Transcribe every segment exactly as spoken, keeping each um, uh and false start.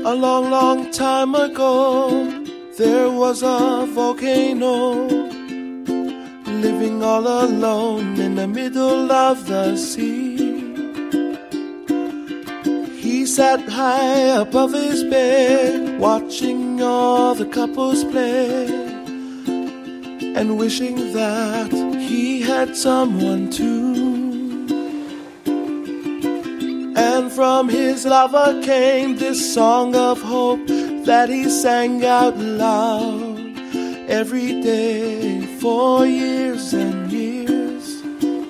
A long, long time ago, there was a volcano living all alone in the middle of the sea. He sat high above his bed, watching all the couples play, and wishing that he had someone too. And from his lover came this song of hope that he sang out loud every day for years and years.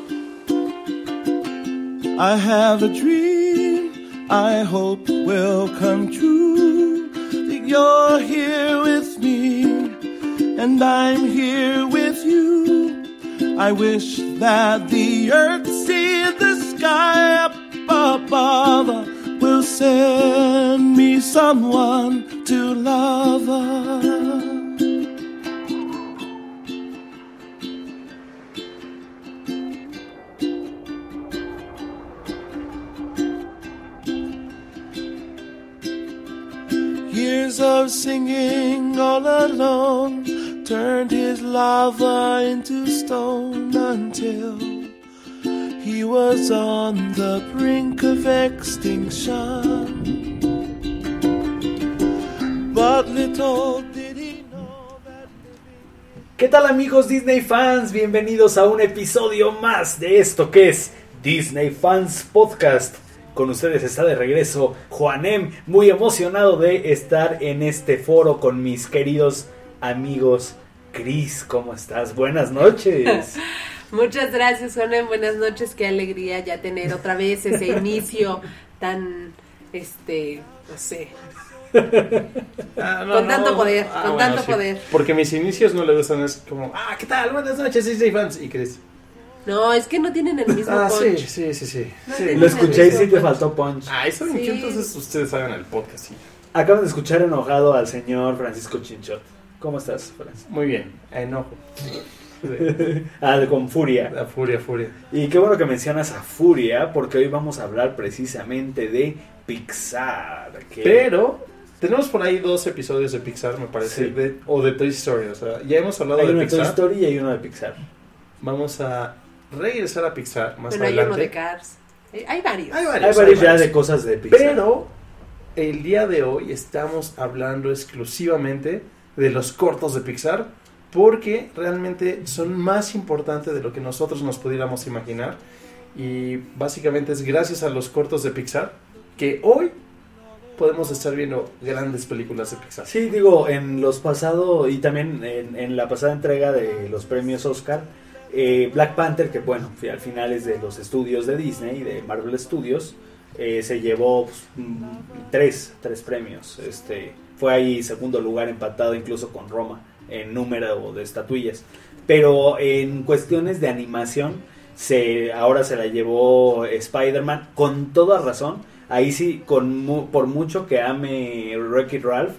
I have a dream I hope will come true, that you're here with me and I'm here with you. I wish that the earth see the sky up above will send me someone to love. Years of singing all alone turned his lava into stone until he was on the brink of extinction. But little did he know that... ¿Qué tal, amigos Disney fans? Bienvenidos a un episodio más de esto que es Disney Fans Podcast. Con ustedes está de regreso Juanem, muy emocionado de estar en este foro con mis queridos amigos. Cris, ¿cómo estás? Buenas noches. Muchas gracias, Juanem, buenas noches, qué alegría ya tener otra vez ese inicio tan, este, no sé, ah, no, con no, tanto poder, ah, con bueno, tanto sí. poder. Porque mis inicios no le gustan, es como, ah, ¿qué tal? Buenas noches, Disney fans. ¿Y Cris? No, es que no tienen el mismo Ah, punch. sí, sí, sí, sí. No sí. tienen Lo el escuché y mismo sí te punch. faltó punch. Ay, ¿saben Sí. qué? Entonces ustedes hagan el podcast, sí. Acaban de escuchar enojado al señor Francisco Chinchot. ¿Cómo estás, Francisco? Muy bien, enojo. Ah, con furia. La furia, furia. Y qué bueno que mencionas a Furia, porque hoy vamos a hablar precisamente de Pixar. Que... Pero tenemos por ahí dos episodios de Pixar, me parece, Sí. de, o de Toy Story. O sea, ya hemos hablado hay de uno de Toy Pixar. Story y hay uno de Pixar. Vamos a regresar a Pixar más Bueno, hay adelante. uno de Cars. Eh, Hay varios. Hay Hay varios, varios hay ya varios. de cosas de Pixar. Pero el día de hoy estamos hablando exclusivamente de los cortos de Pixar, porque realmente son más importantes de lo que nosotros nos pudiéramos imaginar. Y básicamente es gracias a los cortos de Pixar que hoy podemos estar viendo grandes películas de Pixar. Sí, digo, en los pasados y también en, en la pasada entrega de los premios Oscar, eh, Black Panther, que bueno, al final es de los estudios de Disney, de Marvel Studios, eh, se llevó pues, mm, tres, tres premios. Este, fue ahí segundo lugar, empatado incluso con Roma en número de estatuillas. Pero en cuestiones de animación, se ahora se la llevó Spider-Man con toda razón. Ahí sí, con mu- por mucho que ame Wreck-It Ralph,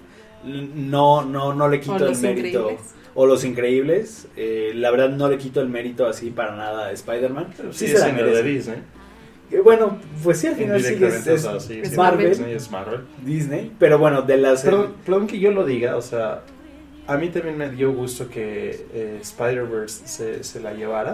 no, no, no le quito O el Los mérito. Increíbles. O Los Increíbles, eh, la verdad no le quito el mérito así para nada a Spider-Man. Pero Sí sí, se es la en el merece. de Disney. Eh, Bueno, pues sí, al final sí es, Indirectamente, es o sea, sí, es sí, Marvel, Disney es Marvel. Disney, pero bueno, de las... Perdón, perdón que yo lo diga, o sea, a mí también me dio gusto que eh, Spider-Verse se, se la llevara.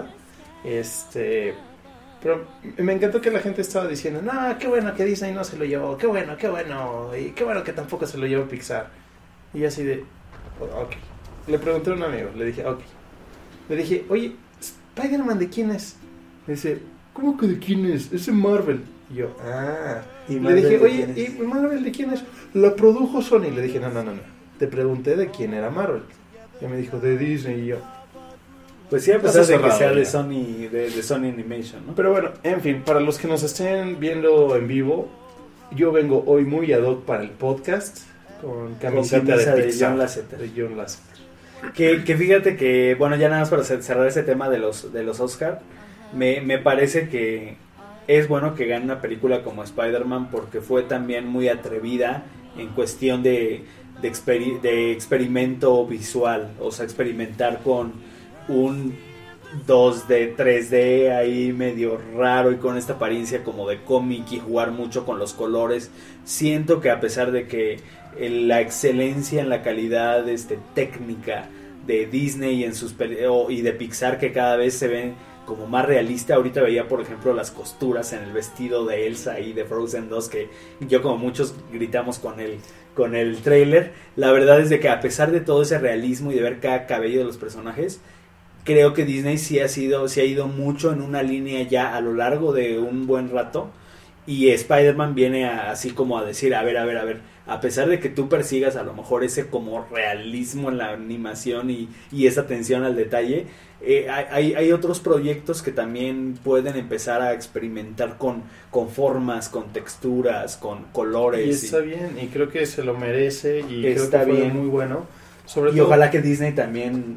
Este, pero me encantó que la gente estaba diciendo, no, qué bueno que Disney no se lo llevó, qué bueno, qué bueno, y qué bueno que tampoco se lo llevó Pixar. Y así de, ok. Le pregunté a un amigo, le dije, ok. Le dije, oye, ¿Spider-Man de quién es? Me dice, ¿cómo que de quién es? Es de Marvel. Y yo, ah. ¿Y Le Marvel dije, de oye, quién es? ¿y Marvel de quién es? La produjo Sony. Le dije, no, no, no, no. Te pregunté de quién era Marvel. Y me dijo, de Disney. Y yo, Pues sí, a pesar Caso de que cerrado sea de ya. Sony, de, de Sony Animation, ¿no? pero bueno, en fin, para los que nos estén viendo en vivo, yo vengo hoy muy ad hoc para el podcast con camiseta camisa de de Pixar, John Lasseter. de John Lasseter. Que, que fíjate que, bueno, ya nada más para cerrar ese tema de los, de los Oscar, me, me parece que es bueno que gane una película como Spider-Man porque fue también muy atrevida en cuestión de, de, experi- de experimento visual, o sea, experimentar con un dos D, tres D ahí medio raro y con esta apariencia como de cómic y jugar mucho con los colores. Siento que a pesar de que la excelencia en la calidad este, técnica de Disney y, en sus y de Pixar, que cada vez se ven como más realista. Ahorita veía, por ejemplo, las costuras en el vestido de Elsa y de Frozen dos, que yo como muchos gritamos con el, con el trailer. La verdad es de que a pesar de todo ese realismo y de ver cada cabello de los personajes, creo que Disney sí ha sido, sí ha ido mucho en una línea ya a lo largo de un buen rato. Y Spider-Man viene a, así como a decir, a ver, a ver, a ver, a pesar de que tú persigas a lo mejor ese como realismo en la animación y, y esa atención al detalle, eh, hay, hay otros proyectos que también pueden empezar a experimentar con, con formas, con texturas, con colores. Y está y, bien, y creo que se lo merece y creo está que fue bien. muy bueno. Sobre y todo, ojalá que Disney también...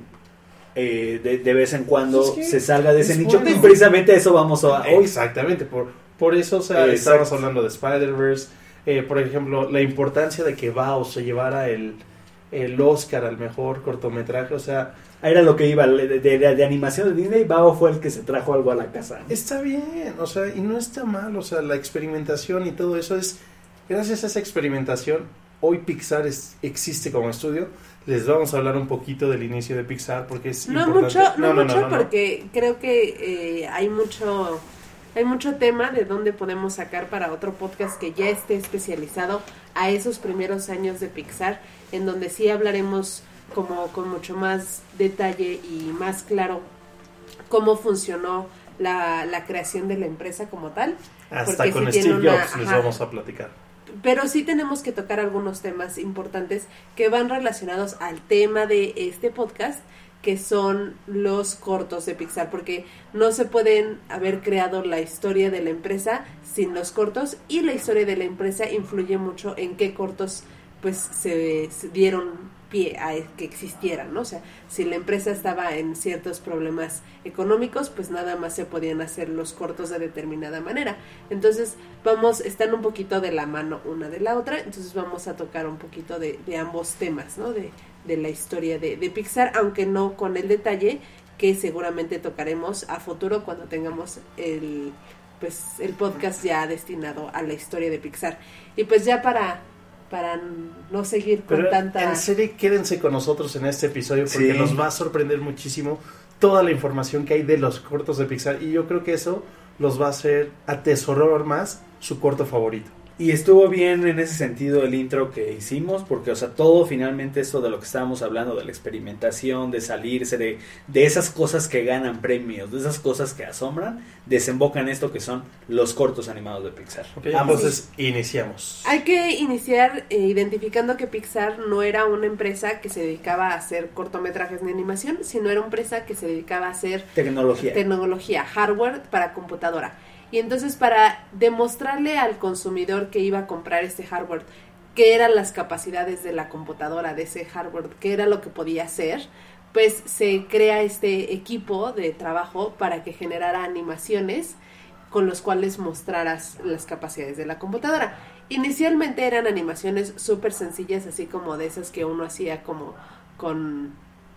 Eh, de, de vez en cuando es que se salga de ese nicho bueno. y precisamente eso vamos a hoy. Exactamente, por, por eso o sea, estábamos hablando de Spider-Verse, eh, por ejemplo, la importancia de que Bao se llevara el, el Oscar al mejor cortometraje, o sea... Era lo que iba, de, de, de animación de Disney, Bao fue el que se trajo algo a la casa, ¿no? Está bien, o sea, y no está mal, o sea, la experimentación y todo eso es... Gracias a esa experimentación, hoy Pixar es, existe como estudio. Les vamos a hablar un poquito del inicio de Pixar porque es no importante. Mucho, no, no, mucho, no, no, no, porque creo que eh, hay mucho hay mucho tema de donde podemos sacar para otro podcast que ya esté especializado a esos primeros años de Pixar, en donde sí hablaremos como con mucho más detalle y más claro cómo funcionó la, la creación de la empresa como tal. Hasta con Steve Jobs una, les ajá, vamos a platicar. Pero sí tenemos que tocar algunos temas importantes que van relacionados al tema de este podcast, que son los cortos de Pixar, porque no se pueden haber creado la historia de la empresa sin los cortos, y la historia de la empresa influye mucho en qué cortos pues se, se dieron pie a que existieran, ¿no? O sea, si la empresa estaba en ciertos problemas económicos, pues nada más se podían hacer los cortos de determinada manera. Entonces, vamos, están un poquito de la mano una de la otra, entonces vamos a tocar un poquito de, de ambos temas, ¿no? De, de la historia de, de Pixar, aunque no con el detalle que seguramente tocaremos a futuro cuando tengamos el, pues, el podcast ya destinado a la historia de Pixar. Y pues ya para... para no seguir con Pero tanta... en serio, quédense con nosotros en este episodio porque sí. nos va a sorprender muchísimo toda la información que hay de los cortos de Pixar, y yo creo que eso los va a hacer atesorar más su corto favorito. Y estuvo bien en ese sentido el intro que hicimos, porque, o sea, todo finalmente esto de lo que estábamos hablando, de la experimentación, de salirse, de, de esas cosas que ganan premios, de esas cosas que asombran, desemboca en esto que son los cortos animados de Pixar. Okay, entonces sí. Iniciamos. Hay que iniciar eh, identificando que Pixar no era una empresa que se dedicaba a hacer cortometrajes ni animación, sino era una empresa que se dedicaba a hacer tecnología, tecnología, hardware para computadora. Y entonces, para demostrarle al consumidor que iba a comprar este hardware qué eran las capacidades de la computadora, de ese hardware, qué era lo que podía hacer, pues se crea este equipo de trabajo para que generara animaciones con los cuales mostraras las capacidades de la computadora. Inicialmente eran animaciones súper sencillas, así como de esas que uno hacía como con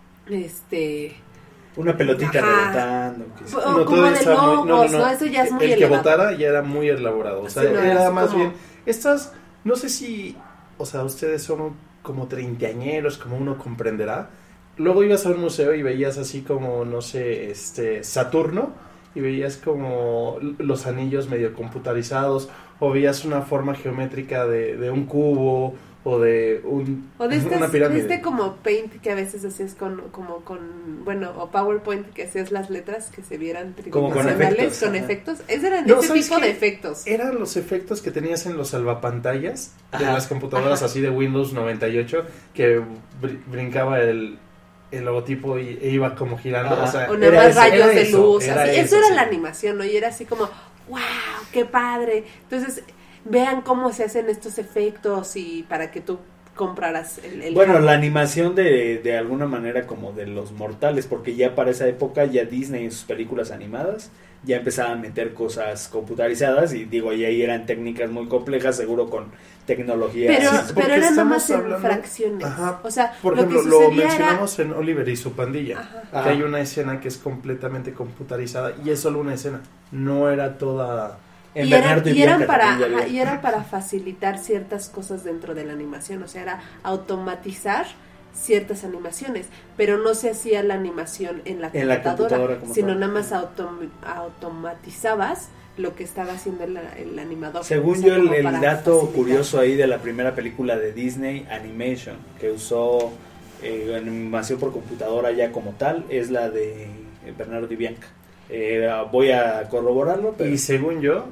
este... una pelotita rebotando. O no, como de logos, muy, no, no, no, no, eso ya es muy el elevado. El que votara ya era muy elaborado, o sea, sí, no, era más como... bien, estas, no sé si, o sea, ustedes son como treintañeros, como uno comprenderá, luego ibas a un museo y veías así como, no sé, este, Saturno, y veías como los anillos medio computarizados, o veías una forma geométrica de, de un cubo, o de un o de estas, una pirámide. De este como Paint que a veces hacías con como con bueno, o PowerPoint que hacías las letras que se vieran tridimensionales con efectos, ese eran no, ese tipo de efectos. Eran los efectos que tenías en los salvapantallas de las computadoras Ajá. así de Windows noventa y ocho, que br- brincaba el el logotipo y e iba como girando, o sea, o nada más rayos de eso, luz, era así. eso, eso era sí. la animación, ¿no? Y era así como, wow, qué padre. Entonces, vean cómo se hacen estos efectos y para que tú compraras el, el bueno, hardware. la animación de, de alguna manera como de los mortales, porque ya para esa época ya Disney en sus películas animadas ya empezaba a meter cosas computarizadas y digo, y ahí eran técnicas muy complejas, seguro con tecnología. Pero, Sí, pero porque era estamos nomás en hablando- fracciones. Ajá. O sea, Por lo ejemplo, que lo sucedía era... mencionamos en Oliver y su pandilla, Ajá. que hay una escena que es completamente computarizada y es solo una escena, no era toda... En y, eran, Bernardo y y eran Bianca para también ya ajá, había. y era para facilitar ciertas cosas dentro de la animación, o sea, era automatizar ciertas animaciones, pero no se hacía la animación en la En la computadora, computadora como sino tal. nada más autom- automatizabas lo que estaba haciendo el, el animador. Según O sea, yo, el, como el para dato facilitar. curioso ahí de la primera película de Disney Animation, que usó eh, animación por computadora ya como tal, es la de Bernardo y Bianca. Eh, voy a corroborarlo, pero... Y según yo,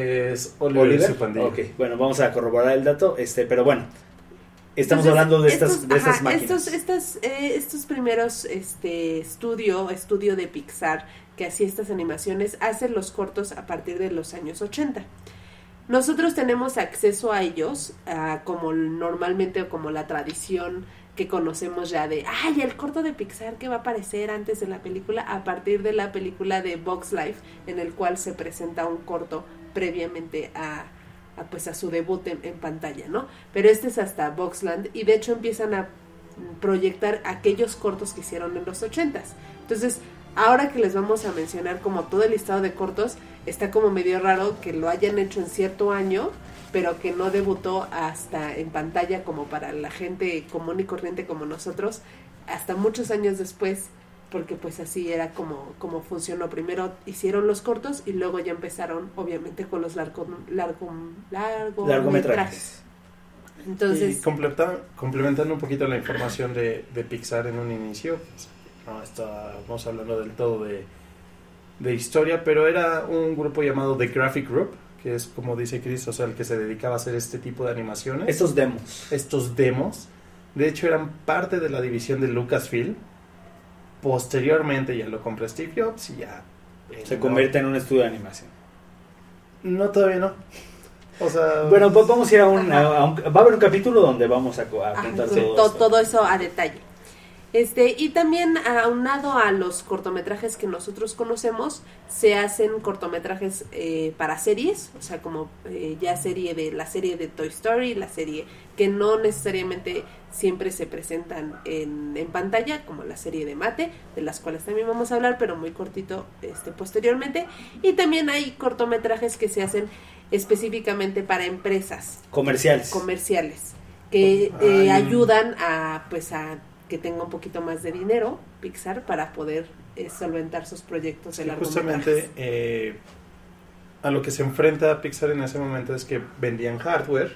es Oliver, y Oliver. su pandilla. Ok, bueno, vamos a corroborar el dato, este, pero bueno, estamos Entonces, hablando de estas, estos, de estas ajá, máquinas. Estos, estas, eh, estos primeros este, estudio, estudio de Pixar que hacía estas animaciones, hacen los cortos a partir de los años ochenta. Nosotros tenemos acceso a ellos, a, como normalmente o como la tradición que conocemos ya de, ay, el corto de Pixar que va a aparecer antes de la película, a partir de la película de Bugs Life, en el cual se presenta un corto previamente a, a pues a su debut en, en pantalla, ¿no? Pero este es hasta Boxland y de hecho empiezan a proyectar aquellos cortos que hicieron en los ochentas. Entonces, ahora que les vamos a mencionar como todo el listado de cortos, está como medio raro que lo hayan hecho en cierto año, pero que no debutó hasta en pantalla como para la gente común y corriente como nosotros, hasta muchos años después, porque pues así era como, como funcionó. Primero hicieron los cortos y luego ya empezaron, obviamente, con los largo, largo, largo Largometrajes. Entonces, Y completa- complementando un poquito la información de, de Pixar en un inicio, pues, no estábamos hablando del todo de, de historia, pero era un grupo llamado The Graphic Group, que es como dice Chris, o sea, el que se dedicaba a hacer este tipo de animaciones. Estos demos. Estos demos, de hecho, eran parte de la división de Lucasfilm. Posteriormente ya lo compra Steve Jobs y ya... eh, Se no- convierte en un estudio de animación. No, todavía no. O sea... Bueno, pues vamos a ir a un, a- a un- va a haber un capítulo donde vamos a, co- a ajá, contar entonces, todo, to- esto. todo eso a detalle. Este, y también aunado a los cortometrajes que nosotros conocemos, se hacen cortometrajes eh, para series, o sea, como eh, ya serie de la serie de Toy Story, la serie que no necesariamente siempre se presentan en, en pantalla, como la serie de Mate, de las cuales también vamos a hablar, pero muy cortito este, posteriormente. Y también hay cortometrajes que se hacen específicamente para empresas Comerciales. comerciales que Ay. eh, ayudan a pues a que tenga un poquito más de dinero Pixar para poder eh, solventar sus proyectos de largometrajes. Justamente eh, a lo que se enfrenta Pixar en ese momento es que vendían hardware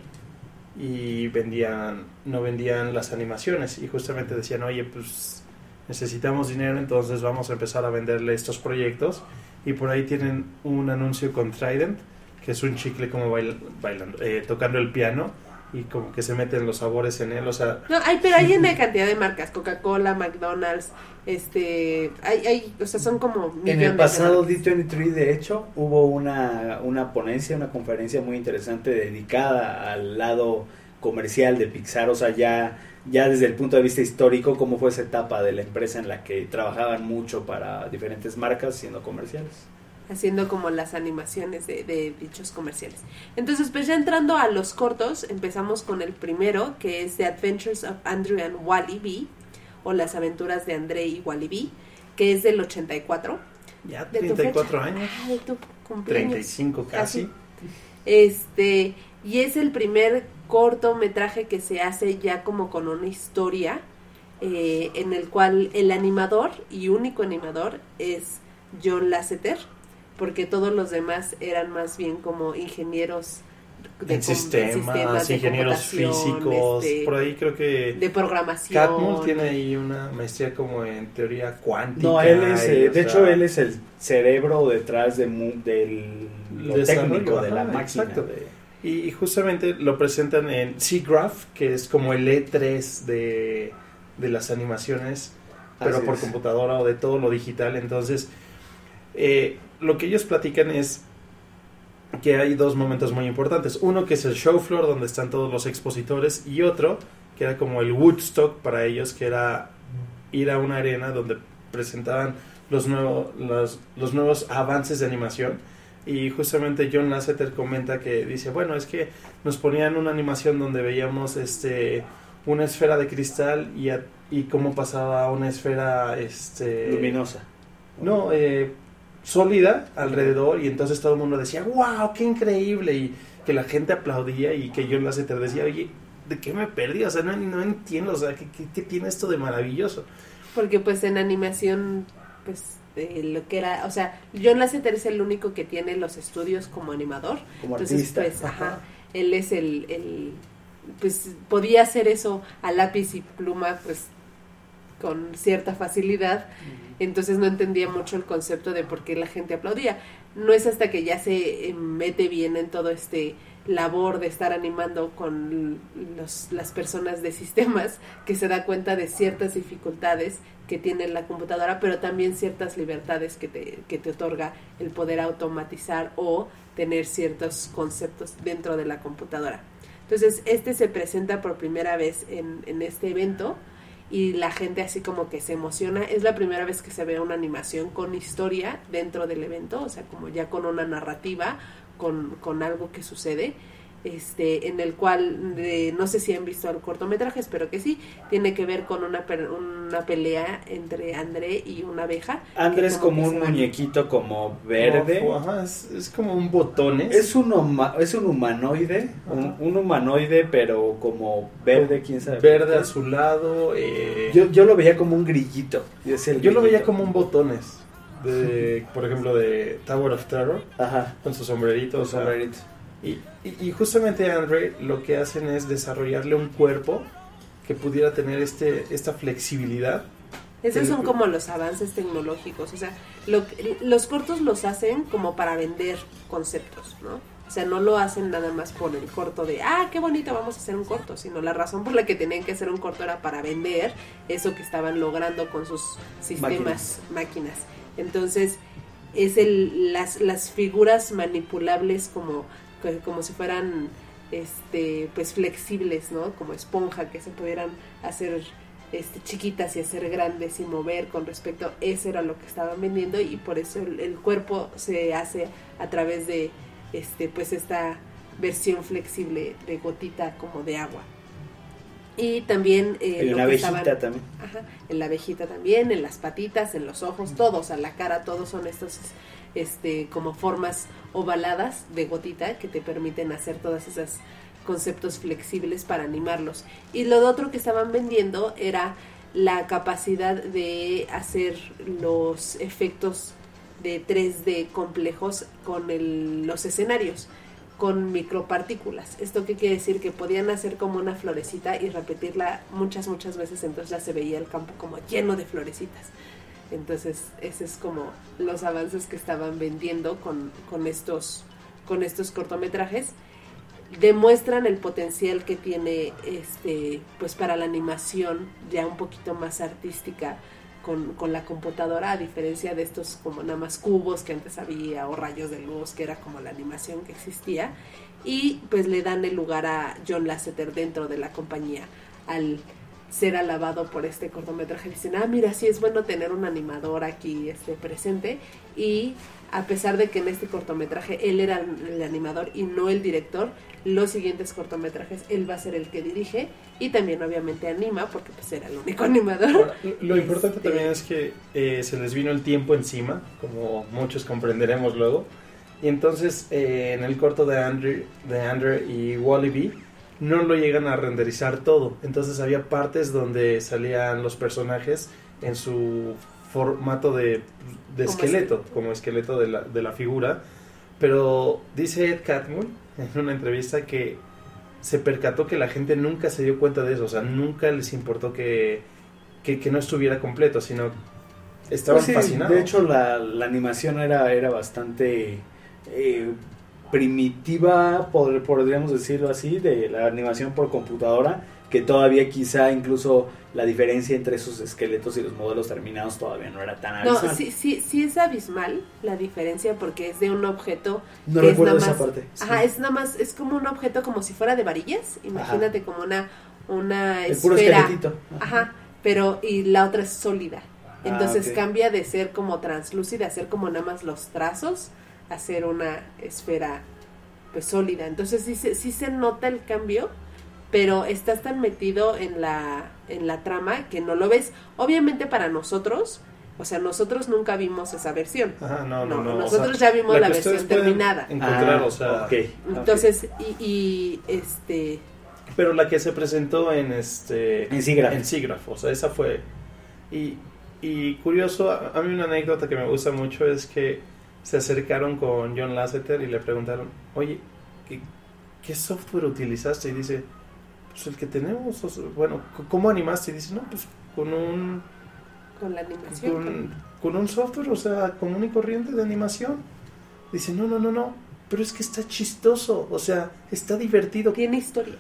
y vendían no vendían las animaciones y justamente decían, oye, pues necesitamos dinero, entonces vamos a empezar a venderle estos proyectos, y por ahí tienen un anuncio con Trident, que es un chicle como bail, bailando, eh, tocando el piano, y como que se meten los sabores en él, o sea... No, hay, pero hay una cantidad de marcas, Coca-Cola, McDonald's, este, hay, hay, o sea, son como millones En el de pasado marcas. D veintitrés, de hecho, hubo una, una ponencia, una conferencia muy interesante dedicada al lado comercial de Pixar, o sea, ya, ya desde el punto de vista histórico, cómo fue esa etapa de la empresa en la que trabajaban mucho para diferentes marcas siendo comerciales. Haciendo como las animaciones de, de dichos comerciales. Entonces, pues ya entrando a los cortos, empezamos con el primero, que es The Adventures of Andrew and Wally B, o Las aventuras de André y Wally B, que es del ochenta y cuatro. Ya De tu treinta y cuatro fecha. años, Ah, de tu cumpleaños. treinta y cinco casi. Este, y es el primer cortometraje que se hace ya como con una historia, eh, en el cual el animador y único animador es John Lasseter, porque todos los demás eran más bien como ingenieros de En com- sistemas, de ingenieros computación, físicos, este, por ahí creo que de programación. Catmull tiene ahí una maestría como en teoría cuántica. No, él es, eh, y, o de sea, hecho, él es el cerebro detrás de mu- del lo Desarrollo, técnico de la ajá, máquina. exacto. de- Y, y justamente lo presentan en SIGGRAPH, que es como el E tres de, de las animaciones, pero Así por es. computadora o de todo lo digital. Entonces, eh, lo que ellos platican es, que hay dos momentos muy importantes. Uno que es el show floor, donde están todos los expositores, y otro que era como el Woodstock para ellos, que era ir a una arena donde presentaban los, nuevo, los, los nuevos avances de animación. Y justamente John Lasseter comenta que dice, bueno, es que nos ponían una animación donde veíamos este una esfera de cristal y, a, y cómo pasaba a una esfera este luminosa. No, eh, sólida alrededor, y entonces todo el mundo decía, wow, qué increíble, y que la gente aplaudía, y que John Lasseter decía, oye, ¿de qué me perdí? O sea, no, no entiendo, o sea, ¿qué, qué, qué tiene esto de maravilloso? Porque pues en animación, pues eh, lo que era, o sea, John Lasseter es el único que tiene los estudios como animador, como entonces artista. pues, ajá, él es el, el, pues podía hacer eso a lápiz y pluma, pues con cierta facilidad, entonces no entendía mucho el concepto de por qué la gente aplaudía. No es hasta que ya se eh, mete bien en todo este labor de estar animando con los, las personas de sistemas que se da cuenta de ciertas dificultades que tiene la computadora, pero también ciertas libertades que te, que te otorga el poder automatizar o tener ciertos conceptos dentro de la computadora. Entonces este se presenta por primera vez en, en este evento, y la gente así como que se emociona. Es la primera vez que se ve una animación con historia dentro del evento, o sea, como ya con una narrativa, con, con algo que sucede, este, en el cual, de, no sé si han visto el cortometraje, espero que sí, tiene que ver con una, una pelea entre André y una abeja. André es como, como un van... muñequito como verde. Como, ajá, es, es como un botones. Es un, huma, es un humanoide, un, un humanoide, pero como verde, quién sabe. Verde azulado. Eh... Yo, yo lo veía como un grillito. Yo, el yo lo veía como un botones. De, por ejemplo, de Tower of Terror. Ajá. Con su sombrerito. Con sombrerito. Y, y, y justamente André lo que hacen es desarrollarle un cuerpo que pudiera tener este esta flexibilidad. Esos son como los avances tecnológicos, o sea, lo, los cortos los hacen como para vender conceptos, ¿no? O sea, no lo hacen nada más por el corto de, ah, qué bonito, vamos a hacer un corto, sino la razón por la que tenían que hacer un corto era para vender eso que estaban logrando con sus sistemas, máquinas. máquinas. Entonces, es el las, las figuras manipulables como... como si fueran este pues flexibles, ¿no? Como esponja, que se pudieran hacer este chiquitas y hacer grandes y mover con respecto, eso era lo que estaban vendiendo, y por eso el, el cuerpo se hace a través de este pues esta versión flexible de gotita como de agua. Y también eh, en la abejita estaban, también. Ajá, en la abejita también, en las patitas, en los ojos, todos, a la cara, todos son estos este como formas ovaladas de gotita que te permiten hacer todos esos conceptos flexibles para animarlos. Y lo otro que estaban vendiendo era la capacidad de hacer los efectos de tres D complejos con el, los escenarios, con micropartículas. ¿Esto qué quiere decir? Que podían hacer como una florecita y repetirla muchas, muchas veces, entonces ya se veía el campo como lleno de florecitas. Entonces, ese es como los avances que estaban vendiendo con, con estos con estos cortometrajes. Demuestran el potencial que tiene este pues para la animación ya un poquito más artística con, con la computadora, a diferencia de estos como nada más cubos que antes había, o rayos de luz, que era como la animación que existía. Y pues le dan el lugar a John Lasseter dentro de la compañía al ser alabado por este cortometraje. Dicen, ah, mira, sí es bueno tener un animador aquí este, presente. Y a pesar de que en este cortometraje él era el animador y no el director, los siguientes cortometrajes él va a ser el que dirige y también obviamente anima, porque pues era el único animador. Ahora, lo importante este... también es que eh, se les vino el tiempo encima, como muchos comprenderemos luego. Y entonces eh, en el corto de Andrew, de Andrew y Wally-E no lo llegan a renderizar todo, entonces había partes donde salían los personajes en su formato de, de esqueleto, es? como esqueleto de la, de la figura, pero dice Ed Catmull en una entrevista que se percató que la gente nunca se dio cuenta de eso, o sea, nunca les importó que, que, que no estuviera completo, sino estaban pues sí, fascinados. De hecho la, la animación era, era bastante... Eh, primitiva, podríamos decirlo así, de la animación por computadora, que todavía quizá incluso la diferencia entre esos esqueletos y los modelos terminados todavía no era tan abismal. No, sí, sí, sí es abismal la diferencia porque es de un objeto no que recuerdo es nada esa más, parte. Ajá, Sí. es nada más, es como un objeto como si fuera de varillas, imagínate Ajá. como una, una El puro esfera. esqueletito. Ajá, pero y la otra es sólida. Entonces Ah, ok. cambia de ser como translúcida, a ser como nada más los trazos, a ser una esfera pues sólida. Entonces sí se, sí se nota el cambio, pero estás tan metido en la, en la trama que no lo ves. Obviamente para nosotros, o sea, nosotros nunca vimos esa versión. Ajá, no, no, no. Nosotros o sea, ya vimos la que versión ustedes pueden terminada. Encontrar, Ah, o sea, ok. Entonces, y, y este... pero la que se presentó en este En SIGGRAPH. en SIGGRAPH, o sea, esa fue y, y curioso, a, a mí una anécdota que me gusta mucho es que se acercaron con John Lasseter y le preguntaron, oye, ¿qué, qué software utilizaste? Y dice, pues el que tenemos, o sea, bueno, ¿cómo animaste? Y dice, no, pues con un con la animación. con, con un software, o sea, común y corriente de animación. Dice, no, no, no, no, pero es que está chistoso, o sea, está divertido. Tiene historia.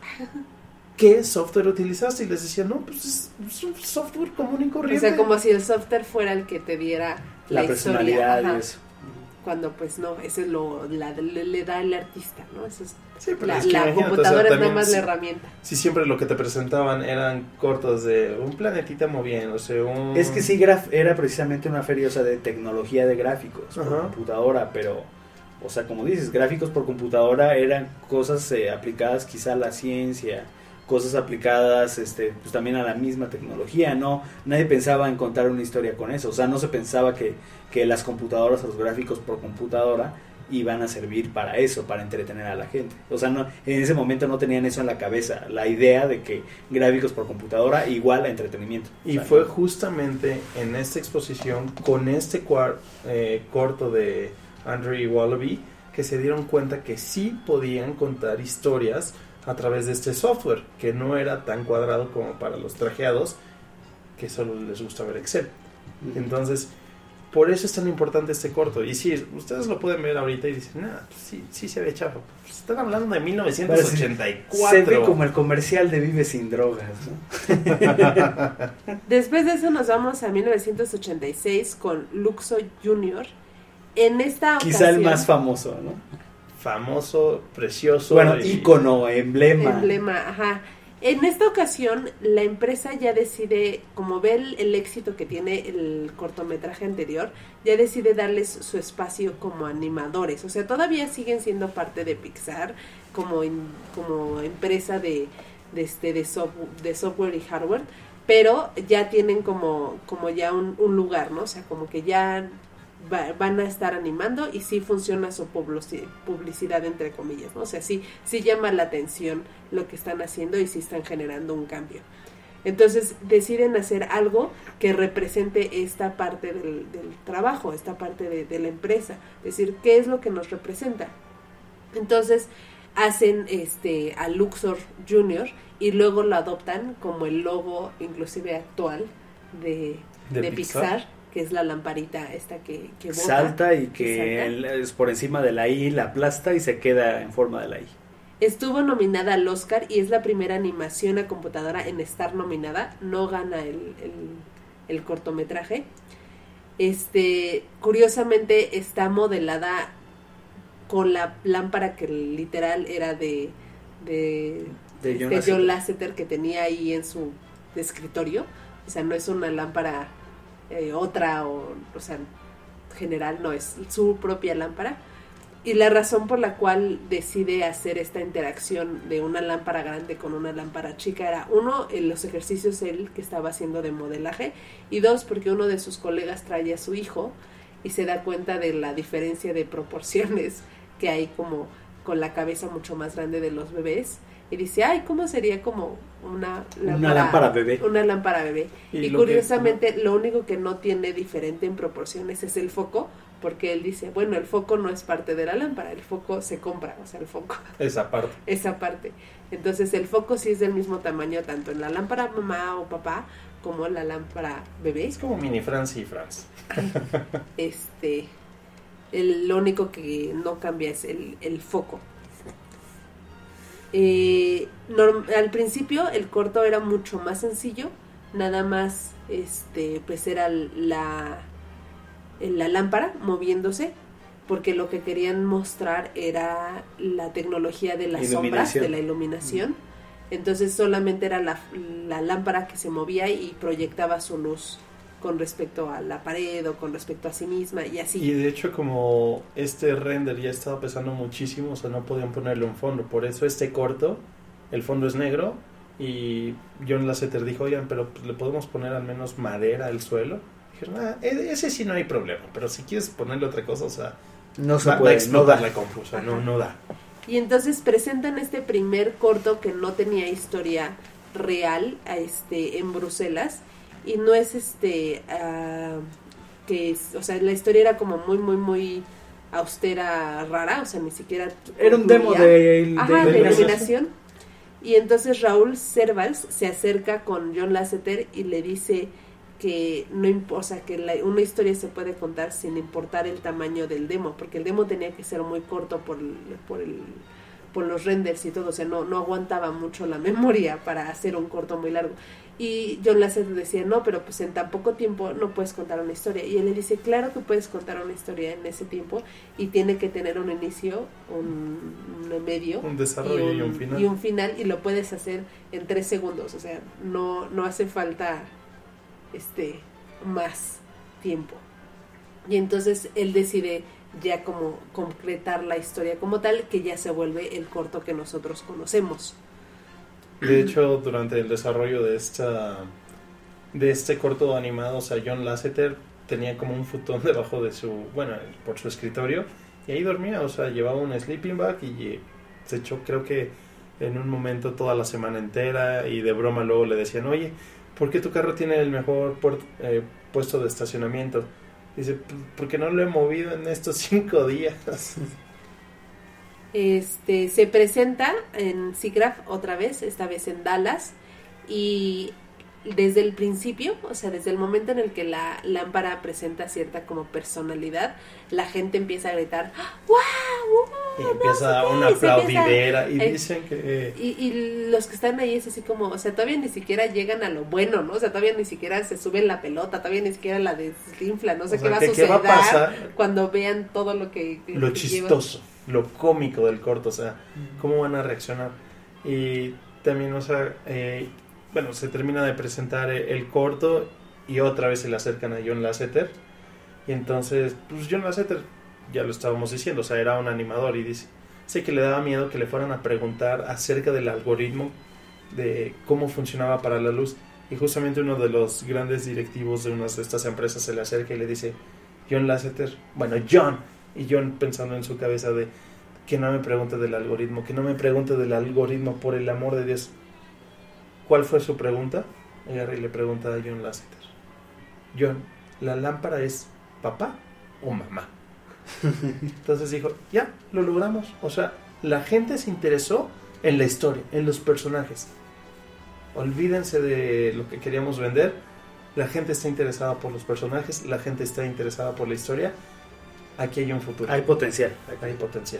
¿Qué software utilizaste? Y les decía, no, pues es, es un software común y O corriente. sea, como si el software fuera el que te diera La, la, personalidad historia. Ajá. y eso. Cuando pues no, eso es lo la, le, le da el artista, ¿no? Eso es, Sí, pero la, es que la imagínate, computadora o sea, es nada también más si, la herramienta. si siempre lo que te presentaban eran cortos de un planetita moviéndose, un... Es que SIGGRAPH era precisamente una feria, o sea, de tecnología de gráficos por Ajá. computadora, pero, o sea, como dices, gráficos por computadora eran cosas eh, aplicadas quizá a la ciencia, cosas aplicadas este pues también a la misma tecnología, no nadie pensaba en contar una historia con eso, o sea, no se pensaba que, que las computadoras o los gráficos por computadora iban a servir para eso, para entretener a la gente, o sea, no en ese momento no tenían eso en la cabeza, la idea de que gráficos por computadora igual a entretenimiento. Y o sea, fue no. justamente en esta exposición, con este cuar- eh, corto de Andrew Wallaby, que se dieron cuenta que sí podían contar historias a través de este software, que no era tan cuadrado como para los trajeados, que solo les gusta ver Excel. Entonces, por eso es tan importante este corto. Y sí, ustedes lo pueden ver ahorita y dicen, nah, pues sí, sí se ve chafa. Pues están hablando de mil novecientos ochenta y cuatro. Se ve como el comercial de Vive sin drogas, ¿no? Después de eso nos vamos a mil novecientos ochenta y seis con Luxo junior En esta ocasión... Quizá el más famoso, ¿no? Famoso, precioso. Bueno, y... ícono, emblema. Emblema, ajá. En esta ocasión, la empresa ya decide, como ve el, el éxito que tiene el cortometraje anterior, ya decide darles su espacio como animadores. O sea, todavía siguen siendo parte de Pixar, como, in, como empresa de, de, este, de, soft, de software y hardware, pero ya tienen como, como ya un, un lugar, ¿no? O sea, como que ya va, van a estar animando y sí funciona su publicidad, entre comillas, ¿no? O sea, sí, sí llama la atención lo que están haciendo y sí están generando un cambio. Entonces deciden hacer algo que represente esta parte del, del trabajo, esta parte de, de la empresa, es decir, ¿qué es lo que nos representa? Entonces hacen este a Luxor junior y luego lo adoptan como el logo inclusive actual de, de, de Pixar. Pixar, que es la lamparita esta que, que bota, salta y que que salta. el, es por encima de la I, la aplasta y se queda en forma de la I. Estuvo nominada al Oscar y es la primera animación a computadora en estar nominada. No gana el, el, el cortometraje. Este, curiosamente está modelada con la lámpara que literal era de de, De John de Lasseter. John Lasseter que tenía ahí en su escritorio. O sea, no es una lámpara eh, otra o, o sea, general, no, es su propia lámpara. Y la razón por la cual decide hacer esta interacción de una lámpara grande con una lámpara chica era, uno, en los ejercicios él que estaba haciendo de modelaje, y dos, porque uno de sus colegas trae a su hijo y se da cuenta de la diferencia de proporciones que hay como con la cabeza mucho más grande de los bebés, y dice, ay, ¿cómo sería como una lámpara, Una lámpara bebé. Una lámpara bebé. Y Y, lo curiosamente, lo único que no tiene diferente en proporciones es el foco, porque él dice, bueno, el foco no es parte de la lámpara, el foco se compra, o sea, el foco, Esa parte. esa parte. Entonces, el foco sí es del mismo tamaño, tanto en la lámpara mamá o papá, como en la lámpara bebé. Es como mini Franz y Franz. Este, el, lo único que no cambia es el, el foco. Eh, norm- al principio el corto era mucho más sencillo, nada más este pues era la, la lámpara moviéndose, porque lo que querían mostrar era la tecnología de las sombras, de la iluminación. Entonces solamente era la, la lámpara que se movía y proyectaba su luz con respecto a la pared o con respecto a sí misma y así. Y de hecho, como este render ya estaba pesando muchísimo, o sea, no podían ponerle un fondo. Por eso este corto, el fondo es negro, y John Lasseter dijo, oigan, pero pues, le podemos poner al menos madera al suelo. Dijeron, ah, ese sí no hay problema, pero si quieres ponerle otra cosa, o sea, no se va, puede, va a explotar no da. la compra, o sea, no, no da. Y entonces presentan este primer corto que no tenía historia real a este en Bruselas, y no es este uh, que es, o sea, la historia era como muy muy muy austera, rara, o sea, ni siquiera era un demo de, Ajá, de, de iluminación. Y entonces Raúl Servals se acerca con John Lasseter y le dice que no importa, o sea, que la, una historia se puede contar sin importar el tamaño del demo, porque el demo tenía que ser muy corto por el, por el por los renders y todo, o sea, no, no aguantaba mucho la memoria para hacer un corto muy largo. Y John Lasseter decía, no, pero pues en tan poco tiempo no puedes contar una historia. Y él le dice, claro que puedes contar una historia en ese tiempo, y tiene que tener un inicio, un, un medio, un desarrollo y un, y un final. Y un final, y lo puedes hacer en tres segundos, o sea, no, no hace falta este más tiempo. Y entonces él decide ya como concretar la historia como tal, que ya se vuelve el corto que nosotros conocemos. De hecho, durante el desarrollo de esta de este corto animado, o sea, John Lasseter tenía como un futón debajo de su, bueno, por su escritorio, y ahí dormía, o sea, llevaba un sleeping bag y se echó, creo que en un momento toda la semana entera, y de broma luego le decían, oye, ¿por qué tu carro tiene el mejor port, eh, puesto de estacionamiento? Dice, porque no lo he movido en estos cinco días. Este, se presenta en SIGGRAPH otra vez, esta vez en Dallas, y desde el principio, o sea, desde el momento en el que la lámpara presenta cierta como personalidad, la gente empieza a gritar ¡wow! Y empieza no sé una qué, aplaudidera empieza, y eh, dicen que... Y, y los que están ahí es así como, o sea, todavía ni siquiera llegan a lo bueno, ¿no? O sea, todavía ni siquiera se suben la pelota, todavía ni siquiera la desinfla, no sé o qué sea, va a que, suceder ¿qué va a pasar? Cuando vean todo lo que... que lo que chistoso, lleva. Lo cómico del corto, o sea, cómo van a reaccionar. Y también, o sea, eh, bueno, se termina de presentar el, el corto y otra vez se le acercan a John Lasseter. Y entonces, pues John Lasseter, ya lo estábamos diciendo, o sea, era un animador, y dice, sé que le daba miedo que le fueran a preguntar acerca del algoritmo de cómo funcionaba para la luz. Y justamente uno de los grandes directivos de una de estas empresas se le acerca y le dice, John Lasseter, bueno, John, y John pensando en su cabeza de que no me pregunte del algoritmo, que no me pregunte del algoritmo, por el amor de Dios. ¿Cuál fue su pregunta? Y Gary le pregunta a John Lasseter, John, ¿la lámpara es papá o mamá? Entonces dijo, ya, lo logramos. O sea, la gente se interesó en la historia, en los personajes. Olvídense de lo que queríamos vender. La gente está interesada por los personajes, la gente está interesada por la historia. Aquí hay un futuro. Hay potencial. Hay potencial.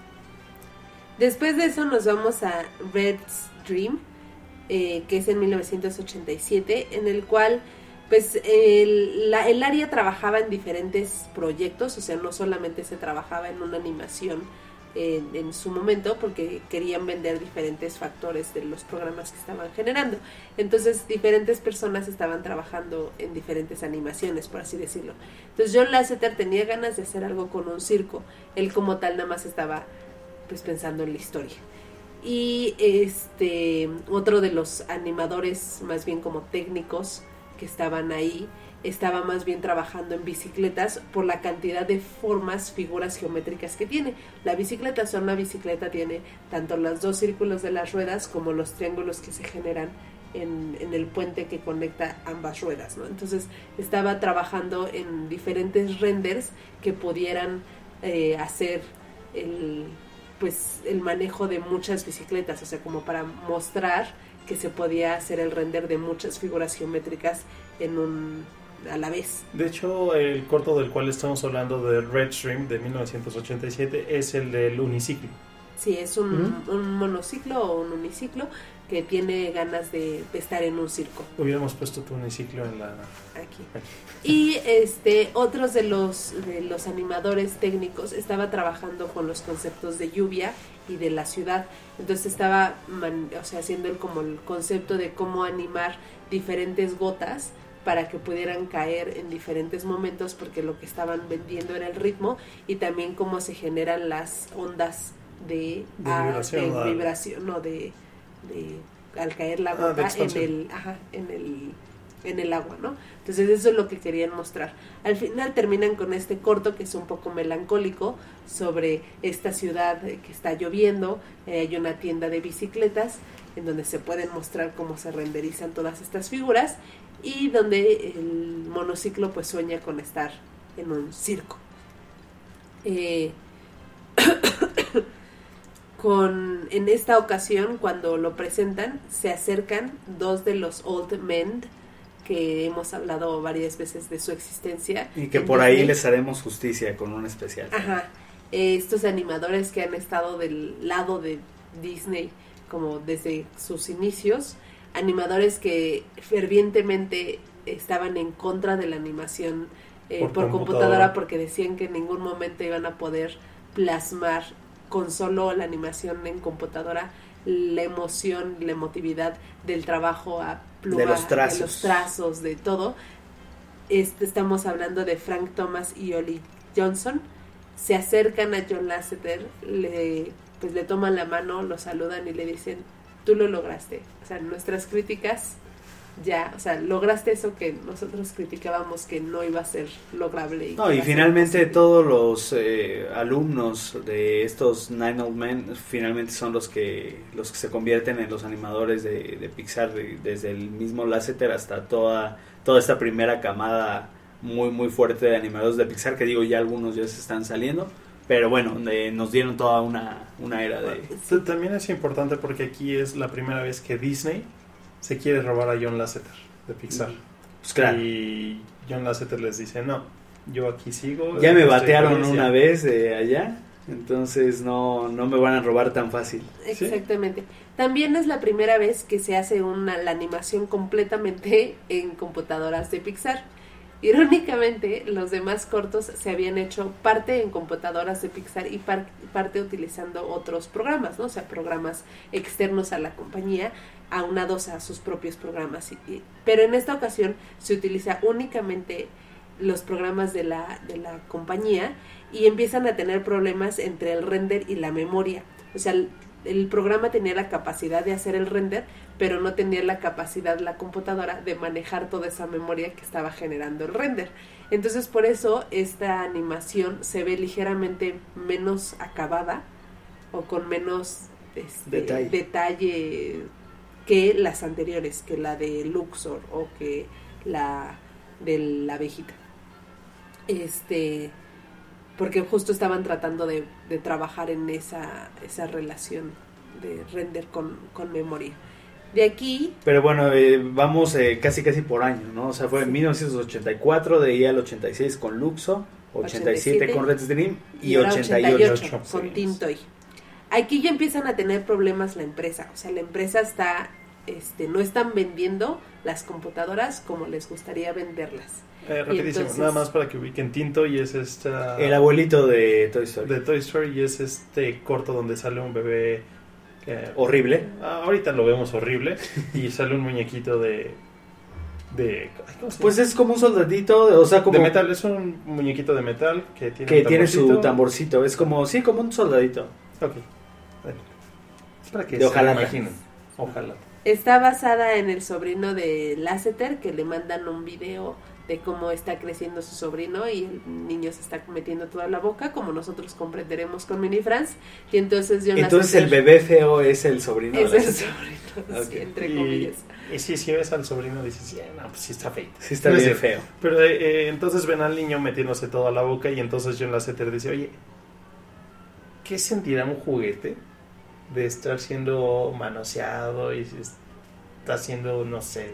Después de eso nos vamos a Red's Dream, eh, que es en mil novecientos ochenta y siete, en el cual pues el, la, el área trabajaba en diferentes proyectos, o sea, no solamente se trabajaba en una animación en, en su momento, porque querían vender diferentes factores de los programas que estaban generando. Entonces diferentes personas estaban trabajando en diferentes animaciones, por así decirlo. Entonces John Lasseter tenía ganas de hacer algo con un circo. Él como tal nada más estaba pues pensando en la historia. Y este otro de los animadores, más bien como técnicos que estaban ahí, estaba más bien trabajando en bicicletas por la cantidad de formas, figuras geométricas que tiene. La bicicleta, o sea, una bicicleta tiene tanto los dos círculos de las ruedas como los triángulos que se generan en, en el puente que conecta ambas ruedas, ¿no? Entonces estaba trabajando en diferentes renders que pudieran eh, hacer el, pues, el manejo de muchas bicicletas, o sea, como para mostrar que se podía hacer el render de muchas figuras geométricas en un a la vez. De hecho, el corto del cual estamos hablando, de Red Stream de mil novecientos ochenta y siete, es el del uniciclo. Sí, es un, ¿Mm? un monociclo o un uniciclo que tiene ganas de, de estar en un circo. Hubiéramos puesto tu uniciclo en la... Aquí. Y este otros de los de los animadores técnicos estaba trabajando con los conceptos de lluvia y de la ciudad. Entonces estaba man, o sea, haciendo el, como el concepto de cómo animar diferentes gotas para que pudieran caer en diferentes momentos, porque lo que estaban vendiendo era el ritmo, y también cómo se generan las ondas de, de ah, vibración, de vibración, no de, de al caer la Ah, gota en el, ajá, en el en el agua, ¿no? Entonces eso es lo que querían mostrar. Al final terminan con este corto que es un poco melancólico sobre esta ciudad que está lloviendo, eh, hay una tienda de bicicletas en donde se pueden mostrar cómo se renderizan todas estas figuras y donde el monociclo pues sueña con estar en un circo. Eh, con en esta ocasión, cuando lo presentan, se acercan dos de los old men que hemos hablado varias veces de su existencia. Y que por Disney. ahí les haremos justicia con un especial. Ajá. Eh, estos animadores que han estado del lado de Disney como desde sus inicios, animadores que fervientemente estaban en contra de la animación eh, por, por computadora. computadora porque decían que en ningún momento iban a poder plasmar con solo la animación en computadora la emoción, la emotividad del trabajo a pluma, de los trazos, de, los trazos, de todo. Este, estamos hablando de Frank Thomas y Ollie Johnson. Se acercan a John Lasseter, le, pues le toman la mano, lo saludan y le dicen, tú lo lograste. O sea, nuestras críticas ya, o sea, lograste eso que nosotros criticábamos que no iba a ser lograble. Y, no, y finalmente todos los eh, alumnos de estos Nine Old Men finalmente son los que los que se convierten en los animadores de, de Pixar, de, desde el mismo Lasseter hasta toda toda esta primera camada muy muy fuerte de animadores de Pixar, que digo, ya algunos ya se están saliendo, pero bueno, de, nos dieron toda una, una era de... Sí. También es importante porque aquí es la primera vez que Disney se quiere robar a John Lasseter de Pixar. Pues claro. Y John Lasseter les dice, no, yo aquí sigo. Ya me batearon una vez de allá, entonces no, no me van a robar tan fácil. Exactamente. ¿Sí? También es la primera vez que se hace una, la animación completamente en computadoras de Pixar. Irónicamente, los demás cortos se habían hecho parte en computadoras de Pixar y par, parte utilizando otros programas, ¿no? O sea, programas externos a la compañía, aunados a sus propios programas. Y, y, pero en esta ocasión se utiliza únicamente los programas de la, de la compañía y empiezan a tener problemas entre el render y la memoria. O sea, el, el programa tenía la capacidad de hacer el render, pero no tenía la capacidad la computadora de manejar toda esa memoria que estaba generando el render. Entonces, por eso esta animación se ve ligeramente menos acabada o con menos este, detalle. detalle que las anteriores, que la de Luxor o que la de la abejita. Este, porque justo estaban tratando de, de trabajar en esa, esa relación de render con, con memoria. De aquí... Pero bueno, eh, vamos eh, casi casi por año, ¿no? O sea, fue sí. en mil novecientos ochenta y cuatro, de ahí al ochenta y seis con Luxor, ochenta y siete, ochenta y siete con Red Dream y, y ochenta y ocho, ochenta y ocho con Tintoy. Aquí ya empiezan a tener problemas la empresa, o sea, la empresa está, este, no están vendiendo las computadoras como les gustaría venderlas. Eh, rapidísimo, entonces, nada más para que ubiquen, Tintoy es esta... El abuelito de Toy Story. De Toy Story, y es este corto donde sale un bebé... Eh, horrible. Ahorita lo vemos horrible. Y sale un muñequito de... de pues es como un soldadito, o sea, como... De metal, es un muñequito de metal que tiene, que tiene su tamborcito. Es como, sí, como un soldadito. Ok. Bueno, es para que de se ojalá lo imaginen. Ojalá. Está basada en el sobrino de Lasseter, que le mandan un video de cómo está creciendo su sobrino y el niño se está metiendo toda la boca, como nosotros comprenderemos con Mini France. Y entonces John Entonces Lasseter, el bebé feo es el sobrino. Es el sobrino, okay. sí, entre y, comillas. Y si, si ves al sobrino dices, sí, no, pues sí está feo. Sí está no bien es feo. Pero eh, entonces ven al niño metiéndose toda la boca y entonces John Lasseter dice, oye, ¿qué sentirá un juguete de estar siendo manoseado y está siendo, no sé,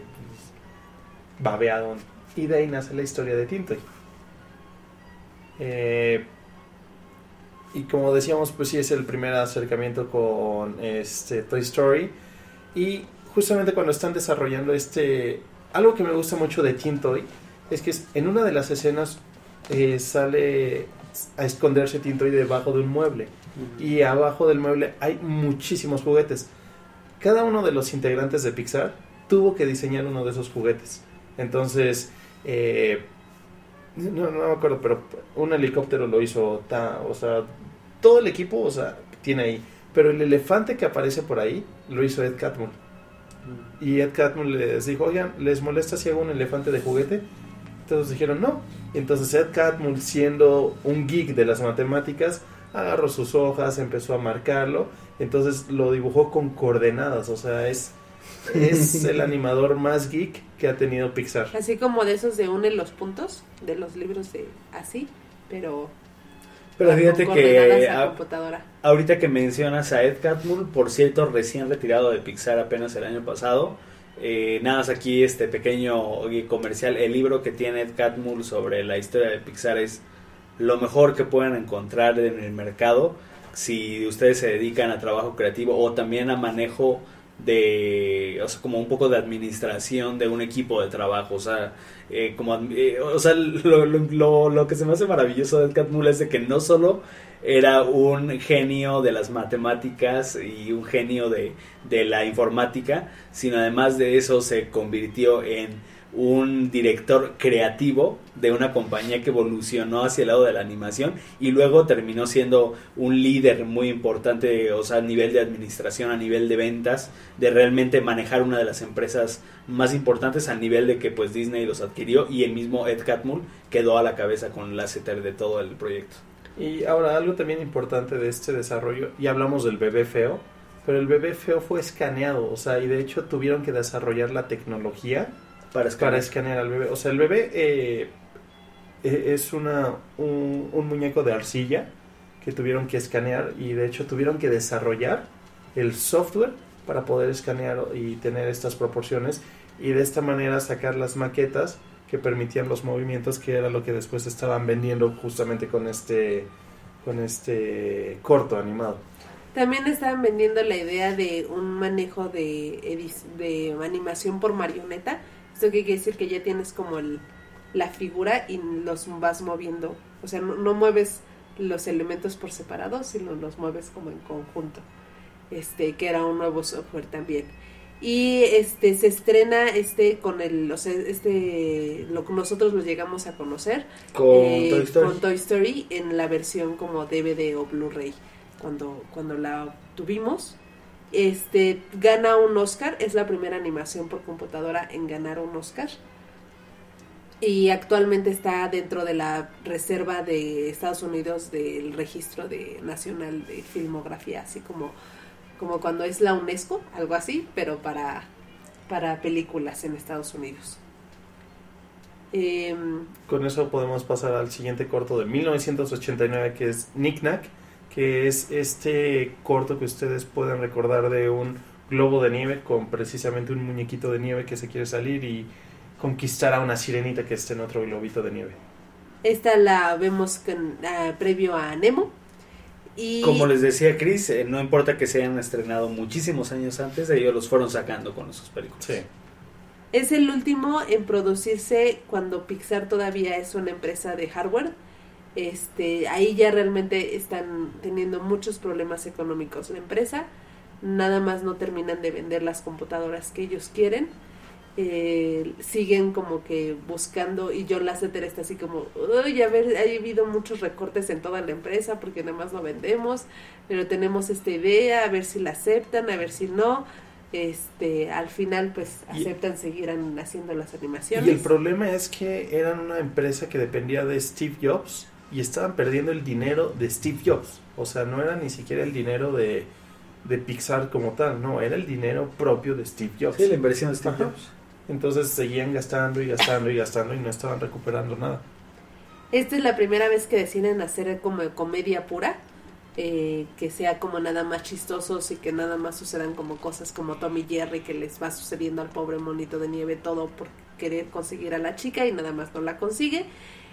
babeado? Y de ahí nace la historia de Tintoy. Eh, y como decíamos, pues sí es el primer acercamiento con este Toy Story. Y justamente cuando están desarrollando este... Algo que me gusta mucho de Teen Toy es que en una de las escenas eh, sale a esconderse Teen Toy debajo de un mueble. Uh-huh. Y abajo del mueble hay muchísimos juguetes. Cada uno de los integrantes de Pixar tuvo que diseñar uno de esos juguetes. Entonces, eh, no, no me acuerdo, pero un helicóptero lo hizo, ta, o sea, todo el equipo, o sea, tiene ahí. Pero el elefante que aparece por ahí lo hizo Ed Catmull. Y Ed Catmull les dijo, oigan, ¿les molesta si hago un elefante de juguete? Entonces dijeron, no. Entonces Ed Catmull, siendo un geek de las matemáticas, agarró sus hojas, empezó a marcarlo, entonces lo dibujó con coordenadas, o sea, es, es el animador más geek que ha tenido Pixar. Así como de esos de unen los puntos, de los libros de así, pero... Pero fíjate que a, computadora. Ahorita que mencionas a Ed Catmull, por cierto, recién retirado de Pixar apenas el año pasado, eh, nada más aquí este pequeño comercial, el libro que tiene Ed Catmull sobre la historia de Pixar es lo mejor que pueden encontrar en el mercado si ustedes se dedican a trabajo creativo o también a manejo de, o sea, como un poco de administración de un equipo de trabajo, o sea, eh, como, eh, o sea, lo, lo, lo, lo que se me hace maravilloso de Ed Catmull es de que no solo era un genio de las matemáticas y un genio de, de la informática, sino además de eso se convirtió en un director creativo de una compañía que evolucionó hacia el lado de la animación y luego terminó siendo un líder muy importante, o sea, a nivel de administración, a nivel de ventas, de realmente manejar una de las empresas más importantes, a nivel de que pues Disney los adquirió y el mismo Ed Catmull quedó a la cabeza con la C T R de todo el proyecto. Y ahora algo también importante de este desarrollo, y hablamos del bebé feo, pero el bebé feo fue escaneado, o sea, y de hecho tuvieron que desarrollar la tecnología Para escanear. para escanear al bebé. O sea, el bebé eh, es una un, un muñeco de arcilla que tuvieron que escanear y de hecho tuvieron que desarrollar el software para poder escanear y tener estas proporciones y de esta manera sacar las maquetas que permitían los movimientos, que era lo que después estaban vendiendo justamente con este con este corto animado. También estaban vendiendo la idea de un manejo de, edic- de animación por marioneta. Esto que quiere decir que ya tienes como el, la figura y los vas moviendo. O sea, no, no mueves los elementos por separado, sino los mueves como en conjunto. Este, que era un nuevo software también. Y este se estrena este con el, o sea, este lo que nosotros lo llegamos a conocer con, eh, Toy Story. con Toy Story en la versión como D V D o Blu-ray cuando cuando la tuvimos. Este gana un Oscar, es la primera animación por computadora en ganar un Oscar y actualmente está dentro de la reserva de Estados Unidos del registro de nacional de filmografía, así como como cuando es la UNESCO, algo así, pero para para películas en Estados Unidos. Eh, Con eso podemos pasar al siguiente corto de mil novecientos ochenta y nueve, que es Knick Knack, que es este corto que ustedes pueden recordar de un globo de nieve con precisamente un muñequito de nieve que se quiere salir y conquistar a una sirenita que esté en otro globito de nieve. Esta la vemos con, uh, previo a Nemo. Y como les decía Chris, eh, no importa que se hayan estrenado muchísimos años antes, ellos los fueron sacando con esos películas. Sí. Es el último en producirse cuando Pixar todavía es una empresa de hardware. Este, ahí ya realmente están teniendo muchos problemas económicos la empresa, nada más no terminan de vender las computadoras que ellos quieren, eh, siguen como que buscando, y John Lasseter está así como, uy, a ver, ha habido muchos recortes en toda la empresa porque nada más no vendemos, pero tenemos esta idea, a ver si la aceptan, a ver si no. Este, al final pues aceptan y, seguir haciendo las animaciones. Y el problema es que eran una empresa que dependía de Steve Jobs y estaban perdiendo el dinero de Steve Jobs. O sea, no era ni siquiera el dinero de, de Pixar como tal, no, era el dinero propio de Steve Jobs. Sí, la inversión de Steve Ajá. Jobs. Entonces seguían gastando y gastando y gastando y no estaban recuperando nada. Esta es la primera vez que deciden hacer como comedia pura, eh, que sea como nada más chistosos y que nada más sucedan como cosas como Tom y Jerry, que les va sucediendo al pobre monito de nieve todo por querer conseguir a la chica y nada más no la consigue.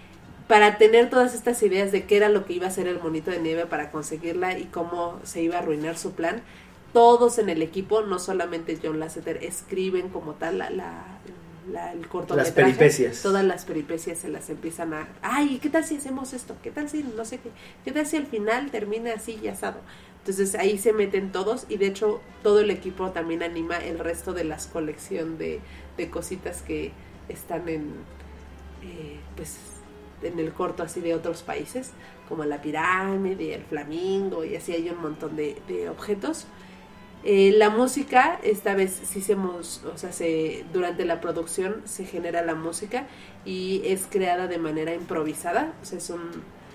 para tener todas estas ideas de qué era lo que iba a hacer el monito de nieve para conseguirla y cómo se iba a arruinar su plan, todos en el equipo, no solamente John Lasseter, escriben como tal la, la, la, el cortometraje. Las peripecias. Todas las peripecias se las empiezan a... Ay, ¿qué tal si hacemos esto? ¿Qué tal si no sé qué? ¿Qué tal si al final termina así y asado? Entonces ahí se meten todos y de hecho todo el equipo también anima el resto de las colección de, de cositas que están en... Eh, pues... en el corto así de otros países, como la pirámide, el flamingo, y así hay un montón de, de objetos. Eh, la música, esta vez sí se, o sea, se, durante la producción se genera la música y es creada de manera improvisada, o sea, es un...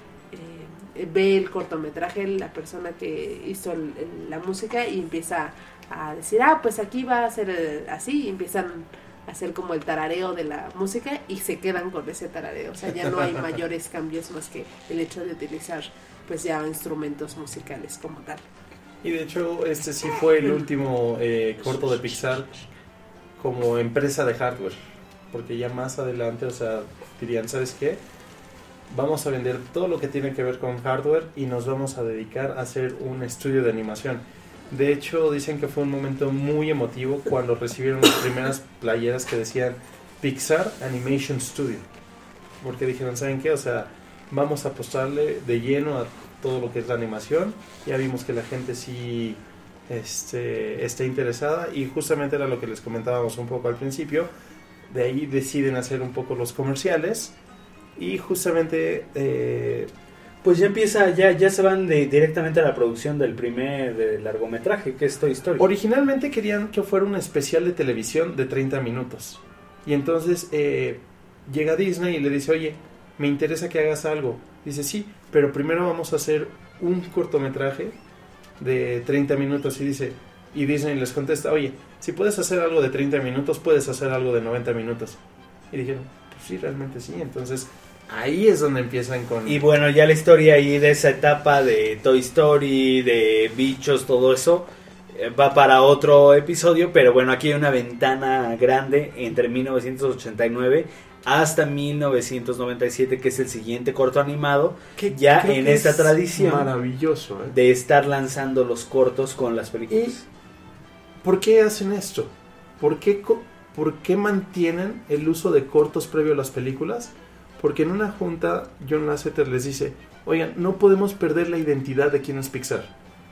Eh, ve el cortometraje la persona que hizo el, el, la música y empieza a decir, ah, pues aquí va a ser así, y empiezan... hacer como el tarareo de la música y se quedan con ese tarareo, o sea, ya no hay mayores cambios más que el hecho de utilizar pues ya instrumentos musicales como tal. Y de hecho este sí fue el último eh, corto de Pixar como empresa de hardware, porque ya más adelante, o sea, dirían, ¿sabes qué? Vamos a vender todo lo que tiene que ver con hardware y nos vamos a dedicar a hacer un estudio de animación. De hecho, dicen que fue un momento muy emotivo cuando recibieron las primeras playeras que decían Pixar Animation Studio. Porque dijeron, ¿saben qué? O sea, vamos a apostarle de lleno a todo lo que es la animación. Ya vimos que la gente sí este, está interesada y justamente era lo que les comentábamos un poco al principio. De ahí deciden hacer un poco los comerciales y justamente... Eh, Pues ya empieza, ya ya se van de, directamente a la producción del primer de largometraje, que es Toy Story. Originalmente querían que fuera un especial de televisión de treinta minutos. Y entonces eh, llega Disney y le dice, oye, me interesa que hagas algo. Dice, sí, pero primero vamos a hacer un cortometraje de treinta minutos. Y dice, y Disney les contesta, oye, si puedes hacer algo de treinta minutos, puedes hacer algo de noventa minutos. Y dijeron, pues sí, realmente sí. Entonces... ahí es donde empiezan con... Y bueno, ya la historia ahí de esa etapa de Toy Story, de bichos, todo eso, eh, va para otro episodio, pero bueno, aquí hay una ventana grande entre mil novecientos ochenta y nueve hasta mil novecientos noventa y siete, que es el siguiente corto animado, que ya en esta tradición maravilloso, ¿eh? de estar lanzando los cortos con las películas. ¿Y por qué hacen esto? ¿Por qué, ¿Por qué mantienen el uso de cortos previo a las películas? Porque en una junta John Lasseter les dice, oigan, no podemos perder la identidad de quién es Pixar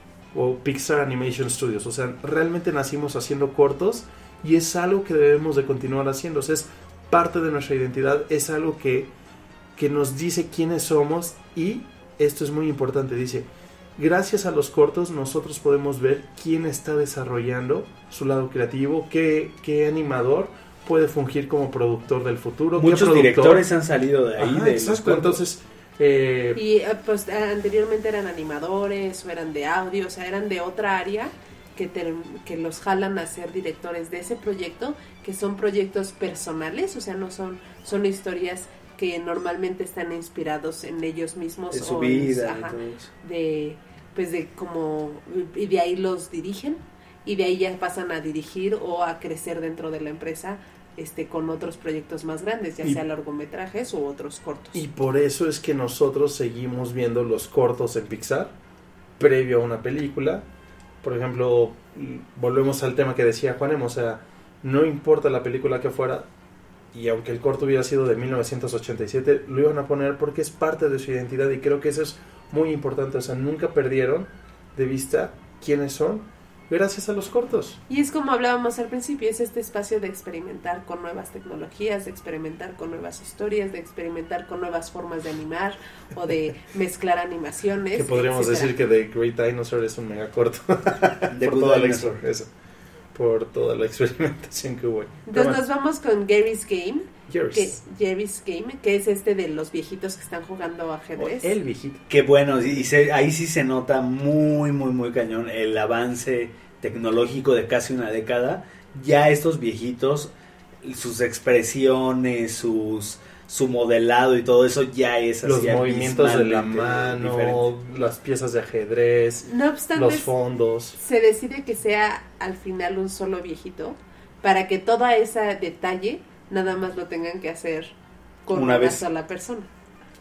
o Pixar Animation Studios, o sea, realmente nacimos haciendo cortos y es algo que debemos de continuar haciendo, o sea, es parte de nuestra identidad, es algo que, que nos dice quiénes somos y esto es muy importante, dice, gracias a los cortos nosotros podemos ver quién está desarrollando su lado creativo, qué, qué animador puede fungir como productor del futuro. Muchos directores han salido de ahí. Ajá, de exacto, los entonces... Eh, y pues anteriormente eran animadores o eran de audio, o sea, eran de otra área que, ter, que los jalan a ser directores de ese proyecto, que son proyectos personales, o sea, no son, son historias que normalmente están inspirados en ellos mismos. En su o vida. En, ajá, de, pues de como, y de ahí los dirigen, y de ahí ya pasan a dirigir o a crecer dentro de la empresa este con otros proyectos más grandes, ya y, sea largometrajes u otros cortos. Y por eso es que nosotros seguimos viendo los cortos en Pixar previo a una película. Por ejemplo, volvemos al tema que decía Juanem, o sea, no importa la película que fuera, y aunque el corto hubiera sido de mil novecientos ochenta y siete, lo iban a poner porque es parte de su identidad y creo que eso es muy importante, o sea, nunca perdieron de vista quiénes son gracias a los cortos. Y es como hablábamos al principio, es este espacio de experimentar con nuevas tecnologías, de experimentar con nuevas historias, de experimentar con nuevas formas de animar o de mezclar animaciones. Que podríamos etcétera. Decir que The Great Dinosaur es un mega corto. De por, toda la exper- eso, por toda la experimentación que hubo. Entonces nos vamos con Gary's Game. Jerry's. Que, Jerry's Game, que es este de los viejitos que están jugando ajedrez. Oh, el viejito. Que bueno, y se, ahí sí se nota muy, muy, muy cañón el avance tecnológico de casi una década. Ya estos viejitos, sus expresiones, sus su modelado y todo eso ya es así. Los movimientos de la mano, diferente. Las piezas de ajedrez, no obstante, los fondos. Se decide que sea al final un solo viejito para que todo ese detalle nada más lo tengan que hacer con una, una vez. sola persona.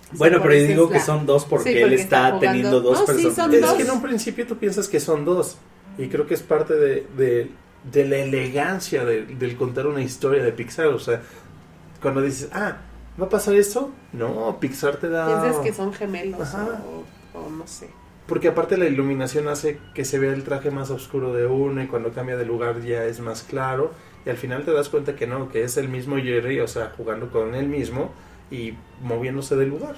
Bueno, por pero yo eso digo es que la- son dos porque, Sí, él porque está está jugando. teniendo dos No, sí, personas. son Es dos. que en un principio tú piensas que son dos. Y creo que es parte de, de, de la elegancia de, del contar una historia de Pixar. O sea, cuando dices, ah, ¿va a pasar esto? No, Pixar te da... Piensas que son gemelos Ajá. o, o no sé. Porque aparte la iluminación hace que se vea el traje más oscuro de uno y cuando cambia de lugar ya es más claro. Y al final te das cuenta que no, que es el mismo Jerry, o sea, jugando con él mismo y moviéndose del lugar.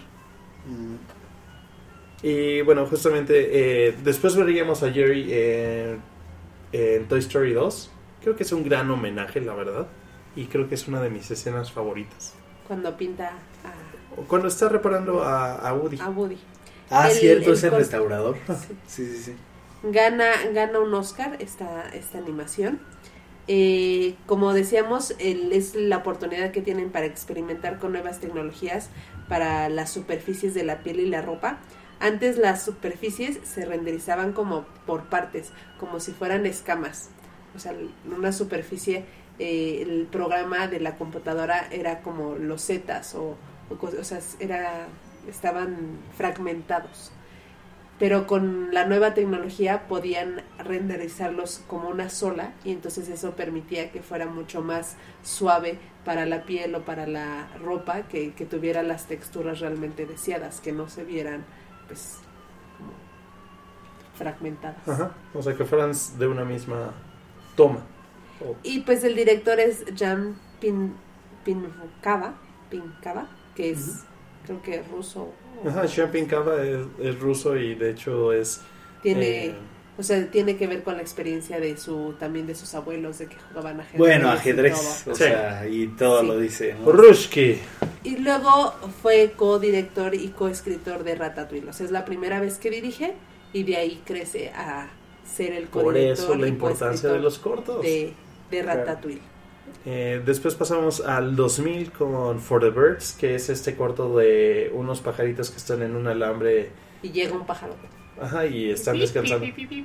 Mm. Y bueno, justamente eh, después veríamos a Jerry en, en Toy Story dos. Creo que es un gran homenaje, la verdad. Y creo que es una de mis escenas favoritas. Cuando pinta O Cuando está reparando a, a Woody. a, a Woody. Ah, El- cierto, el es el cor- restaurador. Sí. Sí, sí, sí. Gana, gana un Oscar esta, esta animación. Eh, como decíamos, el- es la oportunidad que tienen para experimentar con nuevas tecnologías para las superficies de la piel y la ropa. Antes las superficies se renderizaban como por partes, como si fueran escamas. O sea, una superficie, eh, el programa de la computadora era como losetas o, o, cos- o sea, era, estaban fragmentados. Pero con la nueva tecnología podían renderizarlos como una sola y entonces eso permitía que fuera mucho más suave para la piel o para la ropa, que, que tuviera las texturas realmente deseadas, que no se vieran pues como fragmentadas. Ajá. O sea, que fueran de una misma toma. O- Y pues el director es Jan Pin, Pinkava, Pinkava, que es Ujú. creo que ruso. o- Ajá, Champagne Cava es, es ruso y de hecho es... Tiene... eh, O sea, tiene que ver con la experiencia de su también de sus abuelos, de que jugaban ajedrez. Bueno, y ajedrez, todo. o Sí. sea, y todo Sí. lo dice, ¿no? Ruski. Y luego fue co-director y co-escritor de Ratatouille. O sea, es la primera vez que dirige y de ahí crece a ser el Por co-director eso la y importancia de coescritor los cortos. de, de Ratatouille. Eh, después pasamos al dos mil con For the Birds, que es este corto de unos pajaritos que están en un alambre. Y llega un pájaro. Ajá, y están descansando.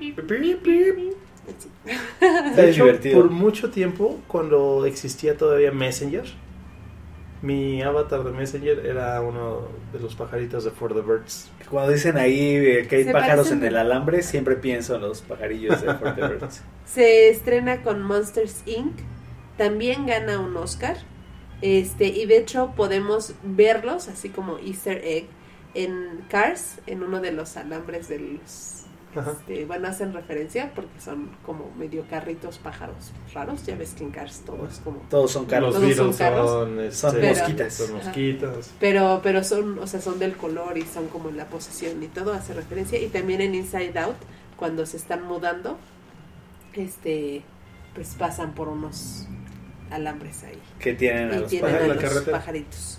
Es De hecho, divertido. por mucho tiempo, cuando existía todavía Messenger, mi avatar de Messenger era uno de los pajaritos de For the Birds. Cuando dicen ahí eh, que hay Se pájaros parecen en el de- alambre, siempre pienso en los pajarillos de For the Birds. Se estrena con Monsters incorporated. También gana un Oscar. Este, y de hecho podemos verlos así como Easter egg en Cars, en uno de los alambres de los Ajá. este, bueno, hacen referencia porque son como medio carritos pájaros raros. Ya ves que en Cars todo es como Todos son carros. Los Todos son Beatles carros. son, este, Son Pero- mosquitas. son mosquitas. Pero, pero son, o sea, son del color y son como en la posición y todo hace referencia. Y también en Inside Out, cuando se están mudando, este, pues pasan por unos alambres ahí. Que tienen a Y los tienen pájaros a en la los carretera. pajaritos.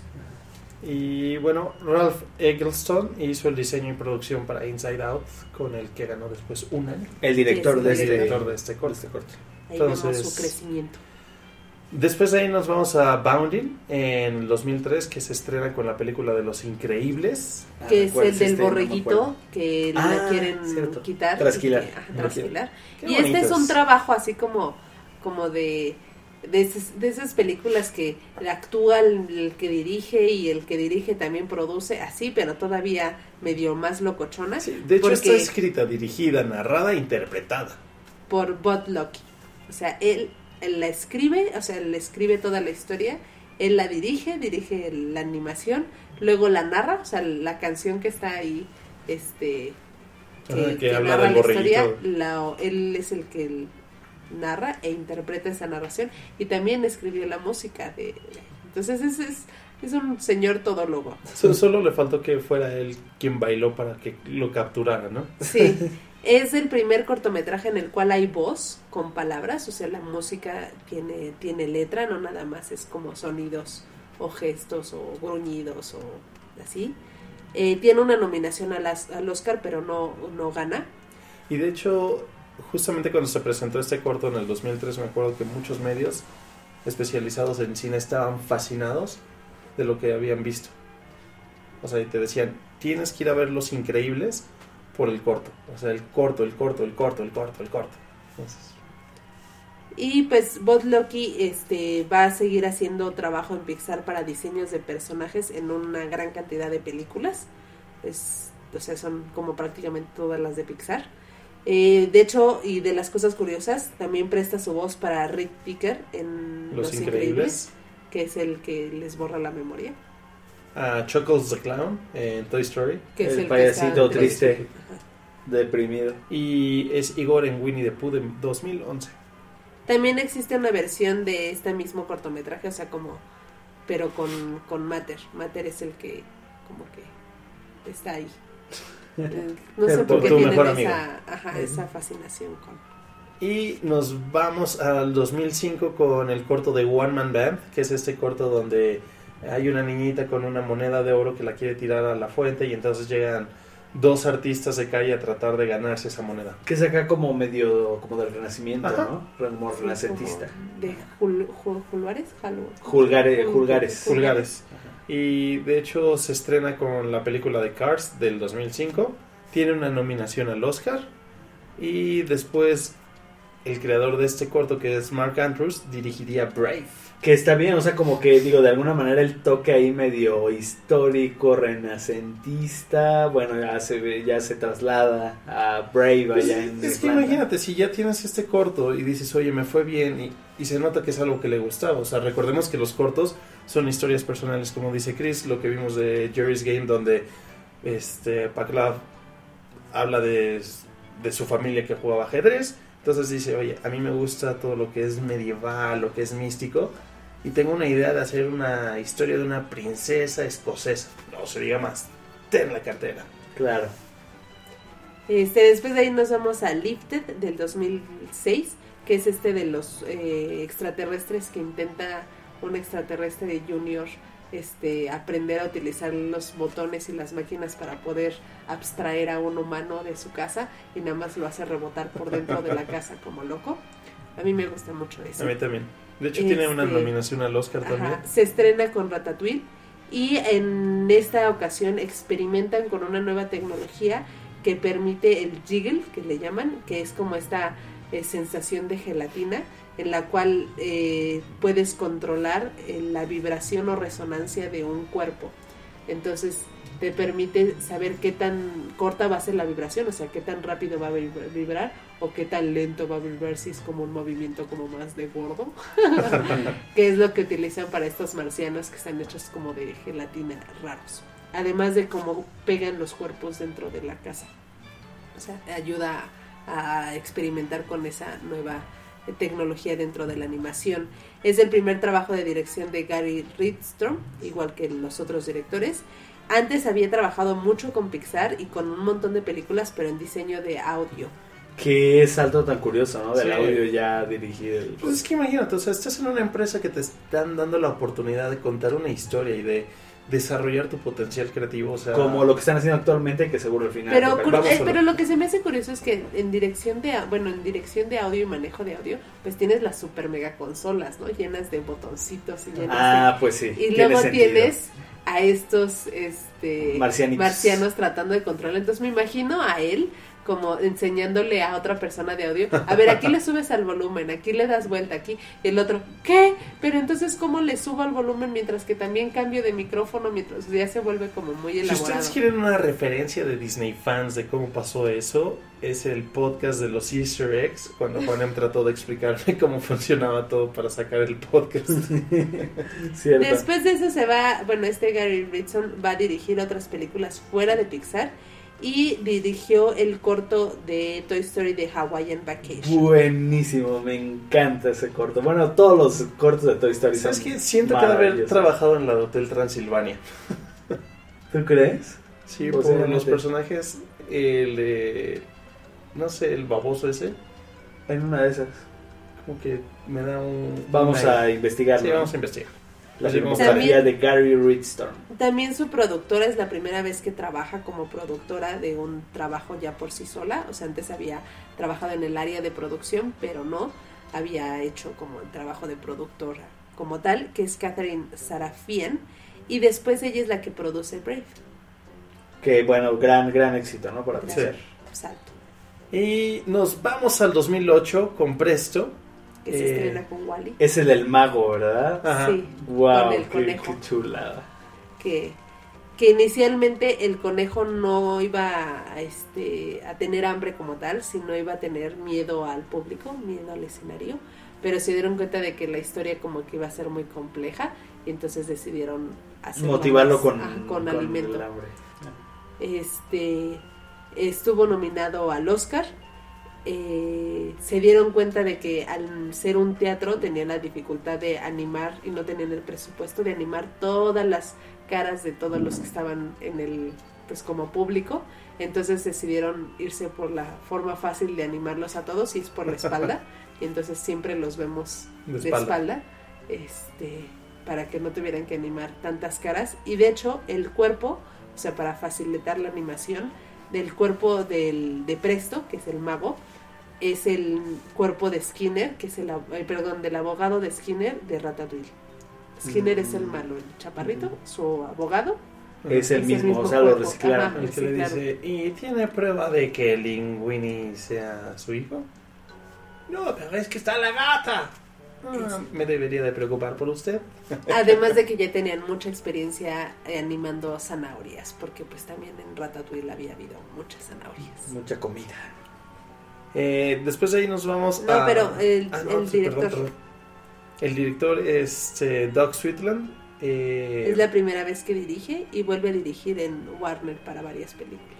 Y bueno, Ralph Eggleston hizo el diseño y producción para Inside Out, con el que ganó después un año. El director Sí, de sí, este, director de este corto. de este corto. Ahí Entonces- vemos su crecimiento. Después de ahí nos vamos a Bounding en dos mil tres, que se estrena con la película de Los Increíbles. Ah, Que es ¿cuál el del este? No me borreguito acuerdo. que Ah, la quieren cierto. quitar. Trasquilar. y que- ajá, Ujú. trasquilar. Qué Y este es bonitos. un trabajo así como, como de, de, esas, de esas películas que actúa el, el que dirige y el que dirige también produce, así, pero todavía medio más locochona. Sí, de hecho porque- está escrita, dirigida, narrada e interpretada. por Bud Lucky. O sea, él, él la escribe, o sea, él escribe toda la historia, él la dirige, dirige la animación, luego la narra, o sea, la canción que está ahí, este, que, Ajá, que que habla narra del la historia, borreguito. la- él es el que l- narra e interpreta esa narración y también escribió la música de, entonces es, es, es un señor todólogo. So- Solo le faltó que fuera él quien bailó para que lo capturara, ¿no? Sí, es el primer cortometraje en el cual hay voz con palabras, o sea, la música tiene, tiene letra, no nada más es como sonidos o gestos o gruñidos o así. Eh, tiene una nominación a las, al Oscar, pero no, no gana. Y de hecho, justamente cuando se presentó este corto en el dos mil tres, me acuerdo que muchos medios especializados en cine estaban fascinados de lo que habían visto. O sea, y te decían, tienes que ir a ver Los Increíbles por el corto. O sea, el corto, el corto, el corto, el corto, el corto. Entonces, Y pues Bud Luckey este, va a seguir haciendo trabajo en Pixar para diseños de personajes en una gran cantidad de películas. Es, o sea, son como prácticamente todas las de Pixar. Eh, de hecho, y de las cosas curiosas, también presta su voz para Rick Picker en Los, Los Increíbles. Increíbles, que es el que les borra la memoria. A Chuckles the Clown en Toy Story. Que es El el que payasito está- triste. Ajá. Deprimido. Y es Igor en Winnie the Pooh de dos mil once. También existe una versión de este mismo cortometraje, o sea, como, pero con, con Mater. Mater es el que, como que, está ahí. Eh, No sé Pero por qué tu tienen mejor amigo. esa, ajá, esa fascinación con... Y nos vamos al dos mil cinco con el corto de One Man Band, que es este corto donde hay una niñita con una moneda de oro que la quiere tirar a la fuente y entonces llegan dos artistas de calle a tratar de ganarse esa moneda. Que es acá como medio, como del renacimiento, Ajá. ¿no? Como renacentista. como De Jul, Jul- Julvares, Jalo- Julgare, Jul- Julgares. Jul- Pulgares. Y de hecho se estrena con la película de Cars del dos mil cinco. Tiene una nominación al Oscar. Y después el creador de este corto, que es Mark Andrews, dirigiría Brave. Que está bien, o sea, como que digo, de alguna manera el toque ahí medio histórico, renacentista, bueno, ya se ve- ya se traslada a Brave Pues, allá en es que Irlanda. imagínate, si ya tienes este corto y dices, oye, me fue bien, y, y se nota que es algo que le gustaba. O sea, recordemos que los cortos son historias personales, como dice Chris, lo que vimos de Jerry's Game, donde este Paclav habla de, de su familia que jugaba ajedrez. Entonces dice, oye, a mí me gusta todo lo que es medieval, lo que es místico, y tengo una idea de hacer una historia de una princesa escocesa. No se diga más, ten la cartera. Claro. Este, después de ahí nos vamos a Lifted del dos mil seis, que es este de los eh, extraterrestres que intenta un extraterrestre de Junior este, aprender a utilizar los botones y las máquinas para poder abstraer a un humano de su casa y nada más lo hace rebotar por dentro de la casa como loco. A mí me gusta mucho eso. A mí también. De hecho, tiene una Este, nominación al Oscar Ajá, también. se estrena con Ratatouille y en esta ocasión experimentan con una nueva tecnología que permite el jiggle, que le llaman, que es como esta eh, sensación de gelatina en la cual eh, puedes controlar eh, la vibración o resonancia de un cuerpo. Entonces te permite saber qué tan corta va a ser la vibración, o sea, qué tan rápido va a vibra- vibrar o qué tan lento va a vibrar si es como un movimiento como más de gordo, que es lo que utilizan para estos marcianos que están hechos como de gelatina raros. Además de cómo pegan los cuerpos dentro de la casa. O sea, ayuda a experimentar con esa nueva tecnología dentro de la animación. Es el primer trabajo de dirección de Gary Ridstrom, igual que los otros directores. Antes había trabajado mucho con Pixar y con un montón de películas, pero en diseño de audio. Que es algo tan curioso, ¿no? Del Sí. audio ya dirigido. Pues es que imagínate, o sea, estás en una empresa que te están dando la oportunidad de contar una historia y de desarrollar tu potencial creativo, o sea... Como lo que están haciendo actualmente, que seguro al final... Pero, toca- cur- vamos eh, a lo- pero lo que se me hace curioso es que en dirección de, bueno, en dirección de audio y manejo de audio, pues tienes las super mega consolas, ¿no? Llenas de botoncitos y llenas Ah, pues sí. de... Y tiene luego sentido. tienes a estos este Marcianitos. marcianos tratando de controlar. Entonces me imagino a él como enseñándole a otra persona de audio, a ver, aquí le subes al volumen, aquí le das vuelta, aquí, el otro, ¿qué? Pero entonces, ¿cómo le subo al volumen mientras que también cambio de micrófono, mientras ya se vuelve como muy Si elaborado? ustedes quieren una referencia de Disney fans de cómo pasó eso, es el podcast de los Easter eggs, cuando Juanem trató de explicarme cómo funcionaba todo para sacar el podcast. Cierto. Después de eso se va, bueno, este Gary Ridson va a dirigir otras películas fuera de Pixar y dirigió el corto de Toy Story de Hawaiian Vacation. Buenísimo, me encanta ese corto. Bueno, todos los cortos de Toy Story ¿Sabes son qué? Siento que de haber maravillosos. trabajado en la de Hotel Transilvania. ¿Tú crees? Sí, por Posiblemente. los personajes, el... eh, no sé, el baboso ese, En una de esas. como que me da un... Vamos una- a investigarlo. Sí, vamos a investigar. La Sí, filmografía También- de Gary Ridstrom. También su productora es la primera vez que trabaja como productora de un trabajo ya por sí sola. O sea, antes había trabajado en el área de producción, pero no había hecho como el trabajo de productora como tal, que es Catherine Sarafian. Y después ella es la que produce Brave. Que bueno, gran, gran éxito, ¿no? Para Sí. Pixar. Salto. Y nos vamos al dos mil ocho con Presto, que se Eh, estrena con Wall-E. Es el del mago, ¿verdad? Ajá. Sí, Wow, con el qué, conejo. qué chulada. Que, que inicialmente el conejo no iba a, este, a tener hambre como tal, sino iba a tener miedo al público, miedo al escenario, pero se dieron cuenta de que la historia como que iba a ser muy compleja y entonces decidieron hacerlo Motivarlo más, con, ajá, con con alimento. el hambre. Este estuvo nominado al Oscar. Eh, se dieron cuenta de que al ser un teatro tenían la dificultad de animar y no tenían el presupuesto de animar todas las caras de todos los que estaban en el, pues como público, entonces decidieron irse por la forma fácil de animarlos a todos y es por la espalda y entonces siempre los vemos De de espalda. espalda, este, para que no tuvieran que animar tantas caras y de hecho el cuerpo, o sea, para facilitar la animación del cuerpo del, de Presto, que es el mago, es el cuerpo de Skinner, que es el, ab- eh, perdón, del abogado de Skinner de Ratatouille. Skinner Mm. es el malo, el chaparrito, su abogado. Es el Es el mismo, mismo o sea, lo cuerpo. reciclaron. Ajá. El que Sí, le claro. dice, ¿y tiene prueba de que Linguini sea su hijo? No, pero es que está la gata. Ah, me debería de preocupar por usted. Además de que ya tenían mucha experiencia eh, animando zanahorias, porque pues también en Ratatouille había habido muchas zanahorias. Mucha comida. Eh, después de ahí nos vamos No, a... pero el, Ah, no, el sí, director perdón, perdón. El director es eh, Doug Sweetland. eh, es la primera vez que dirige y vuelve a dirigir en Warner para varias películas.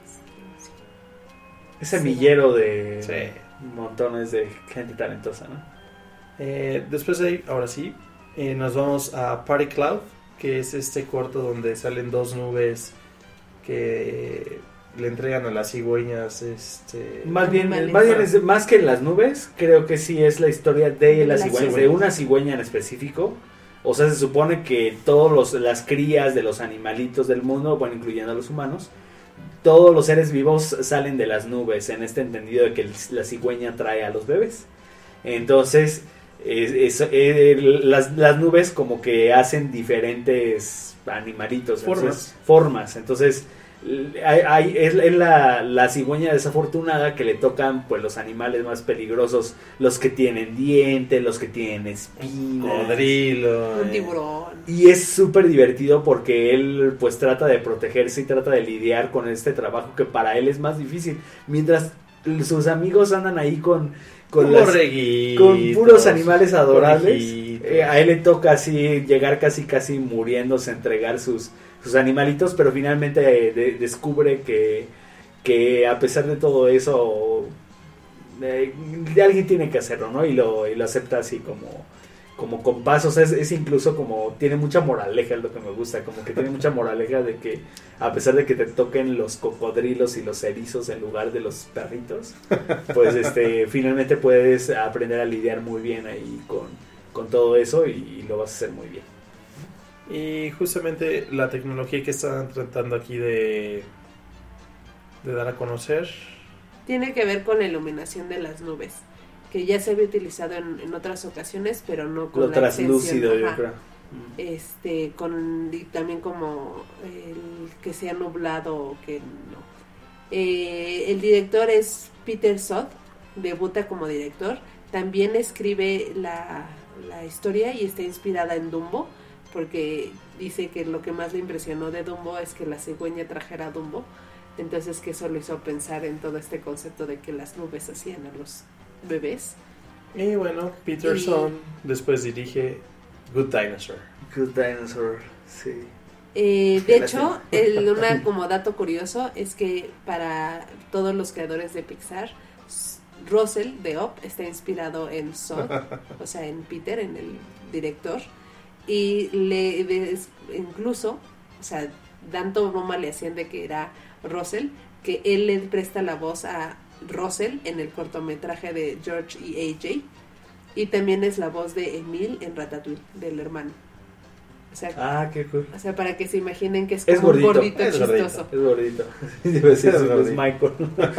Es semillero de Sí. montones de gente talentosa, ¿no? eh, después de ahí, ahora sí, eh, nos vamos a Party Cloud, que es este corto donde salen dos nubes que le entregan a las cigüeñas este Más bien, Animales. más bien es más que las nubes, creo que sí es la historia de De las la cigüeñas, de cigüeña. una cigüeña en específico. O sea, se supone que todos los las crías de los animalitos del mundo, bueno, incluyendo a los humanos, todos los seres vivos salen de las nubes, en este entendido de que el- la cigüeña trae a los bebés. Entonces, es- es- eh, las, las nubes como que hacen diferentes animalitos, Formas. entonces, formas. Entonces, hay, hay- es, es la, la cigüeña desafortunada que le tocan pues los animales más peligrosos, los que tienen dientes, los que tienen espinas. cocodrilo. Un eh, tiburón. Y es súper divertido porque él pues trata de protegerse y trata de lidiar con este trabajo que para él es más difícil. Mientras sus amigos andan ahí con, con, con las- borreguitos, con puros animales adorables, conejitos. eh, a él le toca así llegar casi casi muriéndose, entregar sus, sus animalitos, pero finalmente eh, de- descubre que, que a pesar de todo eso, eh, alguien tiene que hacerlo, ¿no? Y lo, y lo acepta así como, como con pasos, es, es incluso como, tiene mucha moraleja, es lo que me gusta, como que tiene mucha moraleja de que a pesar de que te toquen los cocodrilos y los erizos en lugar de los perritos, pues este finalmente puedes aprender a lidiar muy bien ahí con, con todo eso y, y lo vas a hacer muy bien. Y justamente la tecnología que están tratando aquí de, de dar a conocer. Tiene que ver con la iluminación de las nubes, que ya se había utilizado en, en otras ocasiones, pero no con Lo la translúcido, extensión, yo ajá. creo. Este, con y también como el que sea nublado o que no. Eh, el director es Peter Soth, debuta como director. También escribe la, la historia y está inspirada en Dumbo, porque dice que lo que más le impresionó de Dumbo es que la cigüeña trajera a Dumbo. Entonces que eso lo hizo pensar en todo este concepto de que las nubes hacían a los bebés. Y bueno, Peterson después dirige Good Dinosaur. Good Dinosaur, sí. Eh, de La hecho, el, una como dato curioso es que para todos los creadores de Pixar, S- Russell de Up está inspirado en Sod, o sea, en Peter, en el director, y le des- incluso, o sea, tanto broma le hacían de que era Russell, que él le presta la voz a Russell en el cortometraje de George y A J, y también es la voz de Emile en Ratatouille, del hermano. O sea, Ah, qué cool. o sea, para que se imaginen que es Es como un gordito, gordito es gordito. chistoso. Es gordito. Iba a decir, Es es gordito. Michael.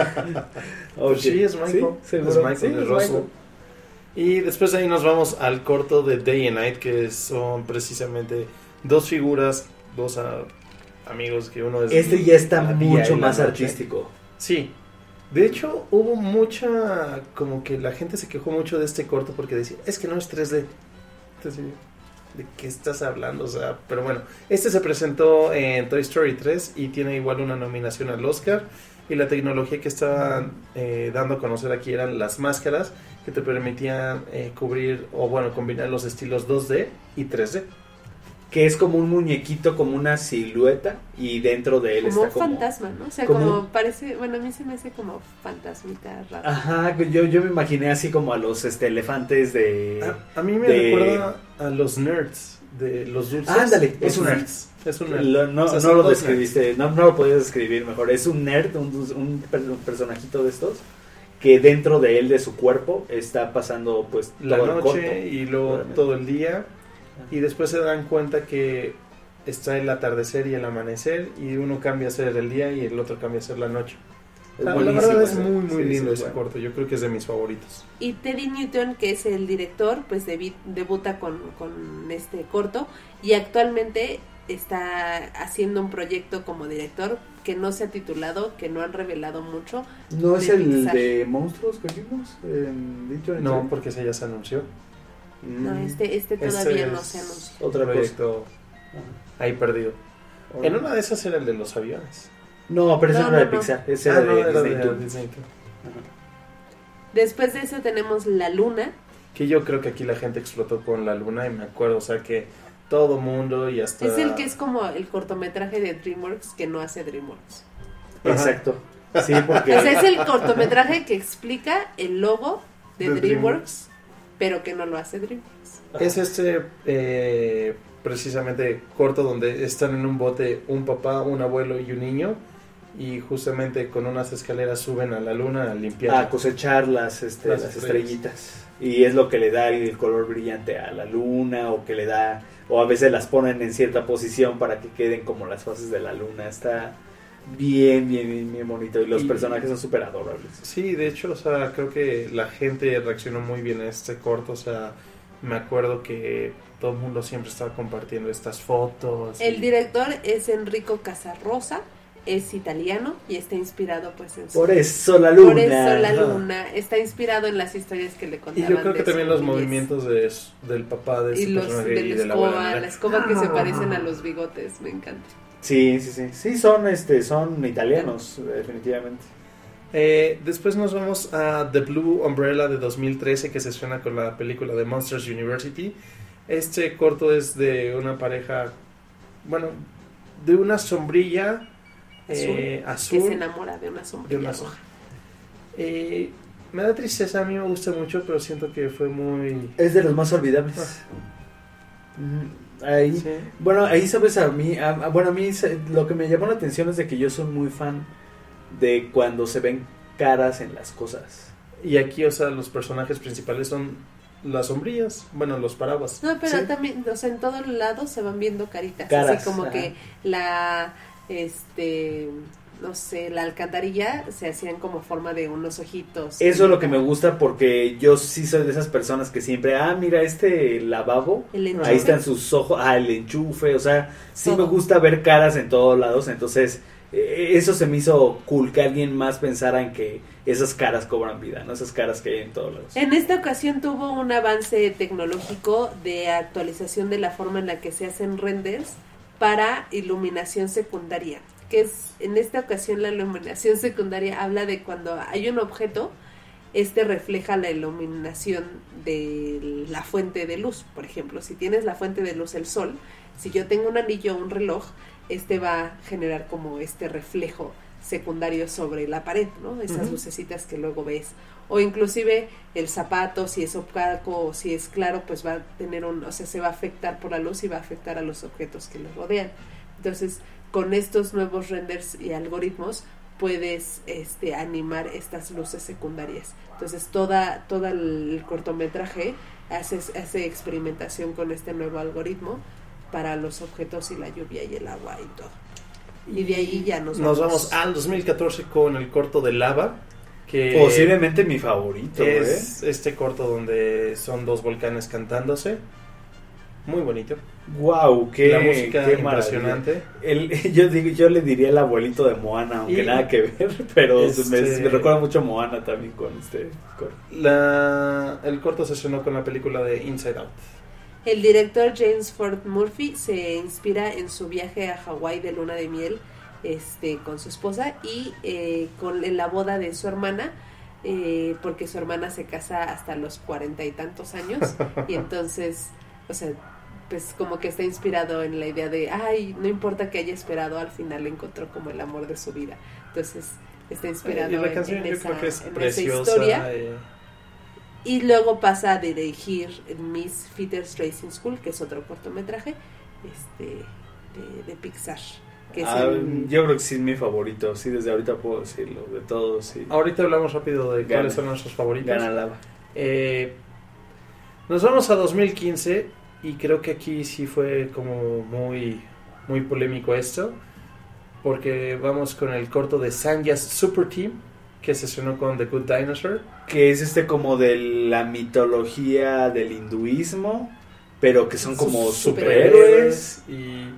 Pues sí, es Michael. Sí, seguro. Es Michael, Sí, es es Russell. Michael. Y después de ahí nos vamos al corto de Day and Night, que son precisamente dos figuras, dos ah, amigos que uno es... Este ya está la día mucho y la más noche. artístico. Sí, De hecho, hubo mucha, como que la gente se quejó mucho de este corto porque decía, es que no es tres D. Entonces, ¿de qué estás hablando? O sea, pero bueno, este se presentó en Toy Story tres y tiene igual una nominación al Oscar. Y la tecnología que estaban eh, dando a conocer aquí eran las máscaras que te permitían eh, cubrir o bueno, combinar los estilos dos D y tres D. Que es como un muñequito, como una silueta, y dentro de él como está como... un fantasma, ¿no? O sea, como como un... parece, bueno, a mí se me hace como fantasmita raro. Ajá, yo, yo me imaginé así como a los este, elefantes de... A, a mí me de... recuerda a los nerds, de los dulces. Ah, ándale, los es un nerd. Es un nerd. Lo, no, o sea, no lo dos describiste, no, no lo podías describir mejor. Es un nerd, un, un, un personajito de estos, que dentro de él, de su cuerpo, está pasando pues la todo el noche corto, y luego obviamente. todo el día. Y después se dan cuenta que está el atardecer y el amanecer y uno cambia a ser el día y el otro cambia a ser la noche. Es La, la buenísimo verdad es ese. muy muy Sí, lindo sí, ese bueno. corto, yo creo que es de mis favoritos. Y Teddy Newton, que es el director, pues debi- debuta con, con este corto y actualmente está haciendo un proyecto como director que no se ha titulado, que no han revelado mucho. ¿No es de el Pixar. de monstruos que vimos? En dicho en No, serio? porque ese ya se anunció. No, Mm, este, este Ese todavía no es se anunció. otra cosa. proyecto Ajá. ahí perdido. Ahora- En una de esas era el de los aviones. No, pero ese No, no, era no, de no. Pixar, ese Ah, era no, de era Disney de Toon. Disney Toon. Después de eso tenemos La Luna. Que yo creo que aquí la gente explotó con la luna y me acuerdo, o sea que todo mundo y hasta... Es el que es como el cortometraje de DreamWorks que no hace DreamWorks. Ajá. Exacto. Sí, porque... O sea, es el cortometraje que explica el logo de, De DreamWorks, pero que no lo hace DreamWorks. Es este eh, precisamente corto donde están en un bote un papá, un abuelo y un niño y justamente con unas escaleras suben a la luna a limpiar. a cosechar las, este, Las las estrellas. estrellitas. Y es lo que le da el color brillante a la luna, o que le da, o a veces las ponen en cierta posición para que queden como las fases de la luna. Está bien, bien, bien, bien bonito. Y los Y- personajes son súper adorables. Sí, de hecho, o sea, creo que la gente reaccionó muy bien a este corto, o sea, me acuerdo que todo el mundo siempre estaba compartiendo estas fotos. El y- director es Enrico Casarrosa, es italiano y está inspirado pues en su... Por eso la luna. Por eso la Ajá. luna está inspirado en las historias que le Y contaban. yo creo que de también su los niñez. movimientos de, del papá de y ese los personaje de y la de la escoba, abuela. la escoba que se parecen a los bigotes, me encanta. Sí, sí, sí. Sí, son, este, son italianos, definitivamente. Eh, después nos vamos a The Blue Umbrella de dos mil trece que se suena con la película de Monsters University. Este corto es de una pareja, bueno, de una sombrilla eh, azul, Que se enamora de una de sombrilla una roja. sombra. Eh, me da tristeza, a mí me gusta mucho, pero siento que fue muy... Es de los más olvidables. Mm, Ahí, Sí. bueno, ahí sabes a mí, a- a- bueno, a mí se- lo que me llamó la atención es de que yo soy muy fan de cuando se ven caras en las cosas. Y aquí, o sea, los personajes principales son las sombrillas, bueno, los paraguas. No, pero Sí. también, o sea, en todos lados se van viendo caritas, Caras, así como ajá. que la, este, no sé, la alcantarilla se hacían como forma de unos ojitos. Eso es lo que me gusta porque yo sí soy de esas personas que siempre, ah, mira este lavabo, El enchufe. ahí están sus ojos, ah, el enchufe, o sea, sí Todo. me gusta ver caras en todos lados, entonces eh, eso se me hizo cool que alguien más pensara en que esas caras cobran vida, ¿no? Esas caras que hay en todos lados. En esta ocasión tuvo un avance tecnológico de actualización de la forma en la que se hacen renders para iluminación secundaria, que es en esta ocasión la iluminación secundaria habla de cuando hay un objeto, este refleja la iluminación de la fuente de luz. Por ejemplo, si tienes la fuente de luz el sol, si yo tengo un anillo o un reloj, este va a generar como este reflejo secundario sobre la pared, ¿no? Esas Ujú. lucecitas que luego ves. O inclusive el zapato, si es opaco o si es claro, pues va a tener un, o sea, se va a afectar por la luz y va a afectar a los objetos que lo rodean. Entonces, con estos nuevos renders y algoritmos puedes este animar estas luces secundarias. Entonces, toda toda el cortometraje hace hace experimentación con este nuevo algoritmo para los objetos y la lluvia y el agua y todo. Y de ahí ya nos, Nos vamos al dos mil catorce con el corto de Lava, que Posiblemente mi favorito, es este corto donde son dos volcanes cantándose. muy bonito. Wow, qué, la música qué impresionante. El, yo digo, yo le diría el abuelito de Moana, aunque Y nada que ver, pero este, me, me recuerda mucho a Moana también con este corto. La, el corto se estrenó con la película de Inside Out. El director James Ford Murphy se inspira en su viaje a Hawái de luna de miel este, con su esposa y eh, con, en la boda de su hermana, eh, porque su hermana se casa hasta los cuarenta y tantos años y entonces, o sea, pues como que está inspirado en la idea de, ay, no importa que haya esperado, al final encontró como el amor de su vida. Entonces está inspirado y la en, canción en yo esa, creo que es en esa preciosa. historia. Eh. Y luego pasa a dirigir Miss Fitter's Racing School, que es otro cortometraje este, de, de Pixar. Que es Ah, el- yo creo que sí es mi favorito, sí, desde ahorita puedo decirlo, de todos, sí. Ahorita hablamos rápido de Gana. cuáles son nuestros favoritos. Gana Lava. Eh, nos vamos a dos mil quince y creo que aquí sí fue como muy, muy polémico esto, porque vamos con el corto de Sanja's Super Team, que se estrenó con The Good Dinosaur. Que es este como de la mitología del hinduismo, pero que son como Sus superhéroes. Y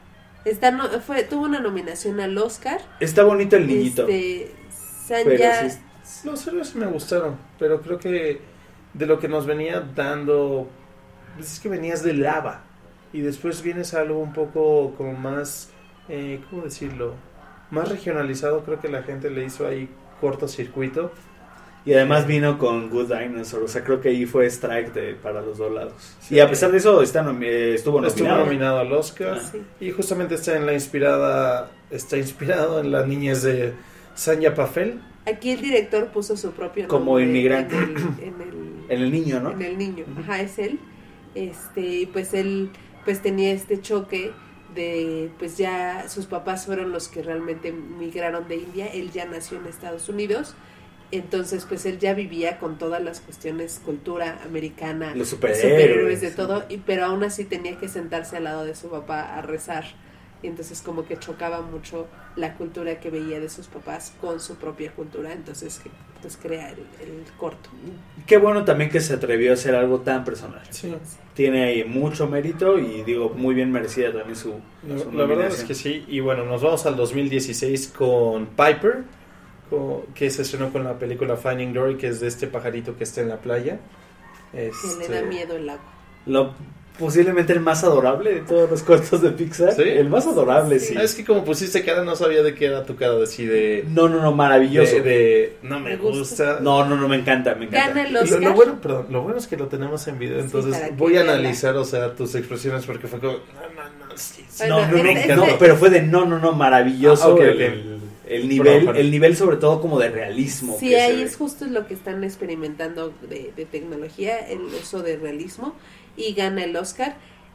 está no, fue, tuvo una nominación al Oscar. Está bonito el niñito. Este, pero Sanja, sí, los héroes me gustaron, pero creo que de lo que nos venía dando, pues es que venías de lava y después vienes a algo un poco como más, eh, ¿cómo decirlo? Más regionalizado. Creo que la gente le hizo ahí cortocircuito. y además vino con Good Dinosaur, o sea, creo que ahí fue strike de, para los dos lados. Sí. Y a pesar de eso, está nomi- eh, estuvo Estuvo nominado. nominado al Oscar. Ah. sí. Y justamente está en la inspirada, está inspirado en la niñez de Sanja Pafel. Aquí el director puso su propio nombre Como inmigrante. en el, en el, En el niño, ¿no? en el niño. Ajá, es él. Este, y pues él pues tenía este choque de, pues ya sus papás fueron los que realmente migraron de India, él ya nació en Estados Unidos, entonces pues él ya vivía con todas las cuestiones, cultura americana, Los superhéroes. de todo, y pero aún así tenía que sentarse al lado de su papá a rezar, y entonces como que chocaba mucho la cultura que veía de sus papás con su propia cultura, entonces que pues crea el, el corto. Qué bueno también que se atrevió a hacer algo tan personal. Sí. Tiene ahí mucho mérito y digo, muy bien merecida también su, La, su la verdad es nominación. que sí. Y bueno, nos vamos al dos mil dieciséis con Piper, con- que se estrenó con la película Finding Dory, que es de este pajarito que está en la playa. Que Este, le da miedo el agua. Lo, posiblemente el más adorable de todos los cortos de Pixar. ¿Sí? El más adorable, sí. Sí. Ah, es que como pusiste cara, no sabía de qué era tu cara, de si de... No, no, no, maravilloso. de, de- no me Me gusta. gusta. No, no, no, me encanta, me encanta. Gana el Lo, Oscar. lo bueno, perdón, lo bueno es que lo tenemos en video, Sí, entonces para que voy a vean la- analizar, o sea, tus expresiones, porque fue como, no, no, no, sí, sí. Bueno, No, no, no, ese- no, ese- pero fue de no, no, no, maravilloso. Ah, ok, el, ok. el- el nivel, Perdón, perdón. el nivel sobre todo como de realismo. Sí, que se ahí ve. es justo lo que están experimentando de, de tecnología, el uso de realismo, y gana el Oscar.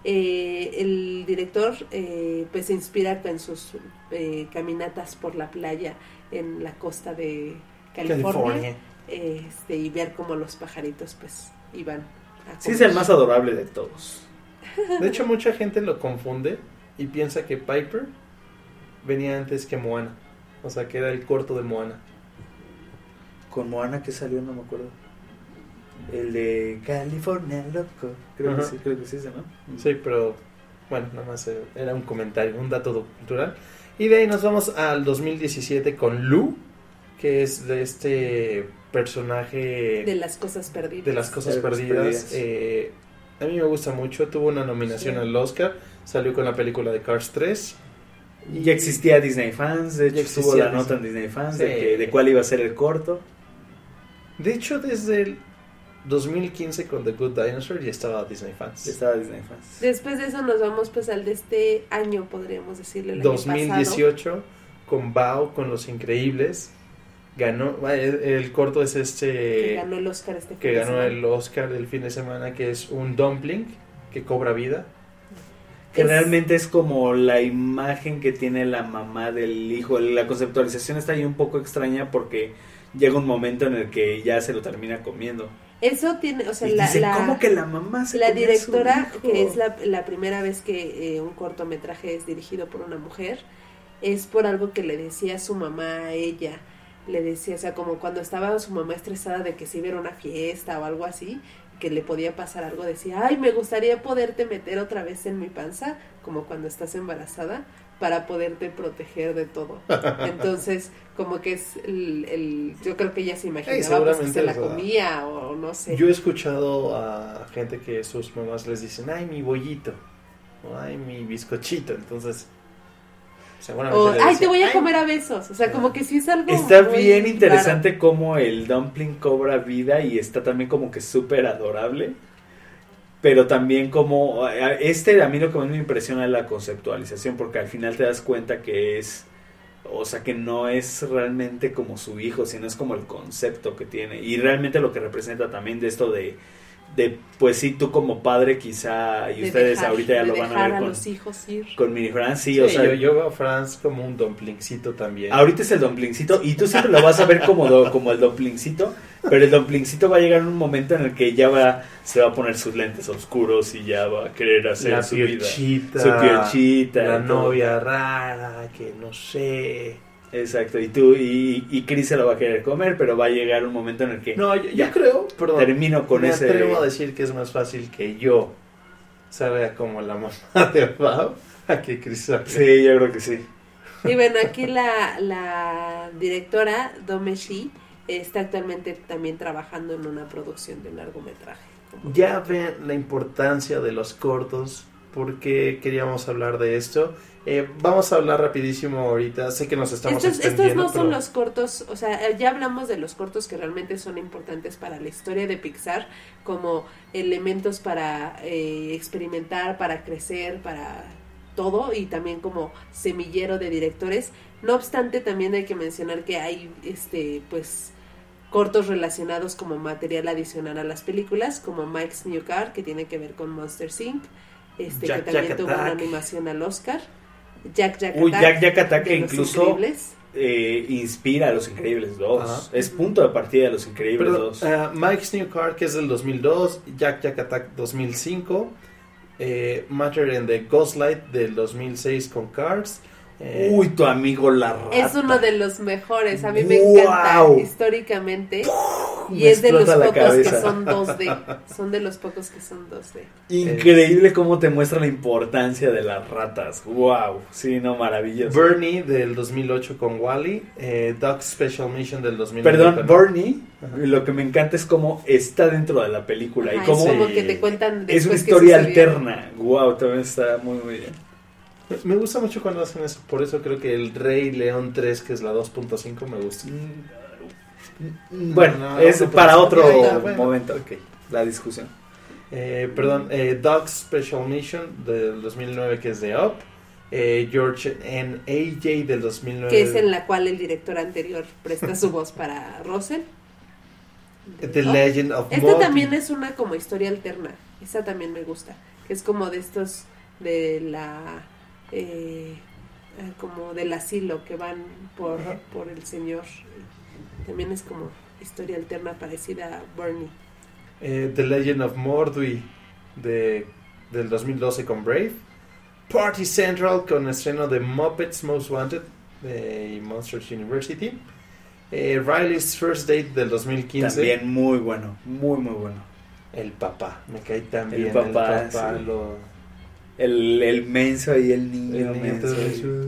Eh, el director eh, pues se inspira en sus eh, caminatas por la playa en la costa de California, California. Este, y ver cómo los pajaritos pues iban a Sí, es comer. el más adorable de todos. De hecho, mucha gente lo confunde y piensa que Piper venía antes que Moana, o sea, que era el corto de Moana. Con Moana que salió, no me acuerdo. El de California Loco. Creo Ajá. que sí, creo que sí, ese, ¿no? Sí, pero bueno, nada más eh, era un comentario, un dato cultural. Y de ahí nos vamos al dos mil diecisiete con Lou, que es de este personaje de las cosas perdidas. de las cosas De las perdidas. perdidas. Eh, a mí me gusta mucho, tuvo una nominación Sí. al Oscar, salió con la película de Cars tres. Y ya existía Disney Fans, de hecho Ya estuvo existía la nota en Disney. Disney Fans Sí. de, que- de cuál iba a ser el corto. De hecho, desde el dos mil quince con The Good Dinosaur ya estaba Disney Fans. Estaba Disney Fans. Después de eso nos vamos pues al de este año, podríamos decirle, el año dos mil dieciocho con Bao, con Los Increíbles. Ganó, el, el corto es este que ganó el Oscar este que fin de ganó semana. el Oscar del fin de semana, que es un dumpling que cobra vida. Que Es- realmente es como la imagen que tiene la mamá del hijo. La conceptualización está ahí un poco extraña porque llega un momento en el que ya se lo termina comiendo. Eso tiene, o sea, Y la, dice, la, ¿cómo que la mamá se la comió a su directora, hijo? que es la, la primera vez que eh, un cortometraje es dirigido por una mujer, es por algo que le decía su mamá a ella. Le decía, o sea, como cuando estaba su mamá estresada de que se iba a ir a una fiesta o algo así, que le podía pasar algo, decía, ay, me gustaría poderte meter otra vez en mi panza, como cuando estás embarazada, para poderte proteger de todo. Entonces, como que es el, el yo creo que ella se imaginaba pues, que se la comía o no sé. Yo he escuchado a gente que sus mamás les dicen, ay, mi bollito, o ay, mi bizcochito, entonces... O, ay, decía, te voy a comer a besos. O sea, como que sí es algo. Está bien interesante raro. Cómo el dumpling cobra vida y está también como que súper adorable. Pero también como. Este, a mí lo que más me impresiona es la conceptualización, porque al final te das cuenta que es. O sea, que no es realmente como su hijo, sino es como el concepto que tiene. Y realmente lo que representa también de esto de. De, pues sí, tú como padre quizá, y de ustedes dejar, ahorita ya lo van a ver a con, los hijos ir. con mini Franz, sí, sí, o sea, yo, yo veo a Franz como un dumplingcito también. Ahorita es el dumplingcito y tú siempre lo vas a ver como, do, como el dumplingcito, pero el dumplingcito va a llegar un momento en el que ya va, se va a poner sus lentes oscuros y ya va a querer hacer la su piochita, vida, su piochita, la novia rara, que no sé... Exacto, y tú y, y Chris se lo va a querer comer, pero va a llegar un momento en el que no, yo, yo creo, perdón, termino con me ese. Me atrevo a decir que es más fácil que yo salga como la mamá de Bob a que Chris salga. Sí, yo creo que sí. Y bueno, aquí la, la directora Dome Shi está actualmente también trabajando en una producción de un largometraje. Ya ven la importancia de los cortos, porque queríamos hablar de esto. Eh, vamos a hablar rapidísimo ahorita, sé que nos estamos estos, extendiendo. Estos no pero... son los cortos, o sea, ya hablamos de los cortos que realmente son importantes para la historia de Pixar, como elementos para eh, experimentar, para crecer, para todo, y también como semillero de directores. No obstante, también hay que mencionar que hay, este, pues, cortos relacionados como material adicional a las películas, como Mike's New Car, que tiene que ver con Monsters incorporated, este, Jack, que también Jack tuvo Attack. una animación al Oscar. Jack Jack Uy, Attack, Jack Jack Attack de que Los incluso Increíbles. eh, inspira a Los Increíbles dos. Ajá. Es punto de partida de Los Increíbles Pero, dos. uh, Mike's New Car, que es del dos mil dos, Jack Jack Attack dos mil cinco, eh, Matter in the Ghostlight del dos mil seis con Cars. Eh, Uy, tu amigo la rata. Es uno de los mejores, a mí me ¡Wow! encanta históricamente. Y Me es de los explota la pocos que cabeza. son dos D. Son de los pocos que son dos D. Increíble cómo te muestra la importancia de las ratas. Wow, sí, no, maravilloso. Bernie del dos mil ocho con Wall-E, eh, Duck Special Mission del dos mil nueve. Perdón, con... Bernie, lo que me encanta es cómo está dentro de la película. Ajá, y cómo es como que te cuentan es una después historia qué sucedió. alterna. Wow, también está muy, muy bien. Me gusta mucho cuando hacen eso, por eso creo que el Rey León tres, que es la dos punto cinco, me gusta. Bueno, No, es no, para no, otro no, bueno. momento, ok, la discusión. Eh, perdón, eh, Duck Special Mission del dos mil nueve, que es de Up. Eh, George and A J del dos mil nueve. Que es en la cual el director anterior presta su voz para Russell. The ¿No? Legend of Esta Morty. también es una como historia alterna. Esa también me gusta. Que es como de estos de la eh, como del asilo que van por, por el señor. También es como historia alterna parecida a Bernie. Eh, The Legend of Mordui de, del dos mil doce con Brave. Party Central con estreno de Muppets Most Wanted de Monsters University. Eh, Riley's First Date del dos mil quince. También muy bueno, muy, muy bueno. El papá, me cae tan bien. El papá, el, papá sí. lo, El, el menso y el niño, el niño menso. todo y- eso.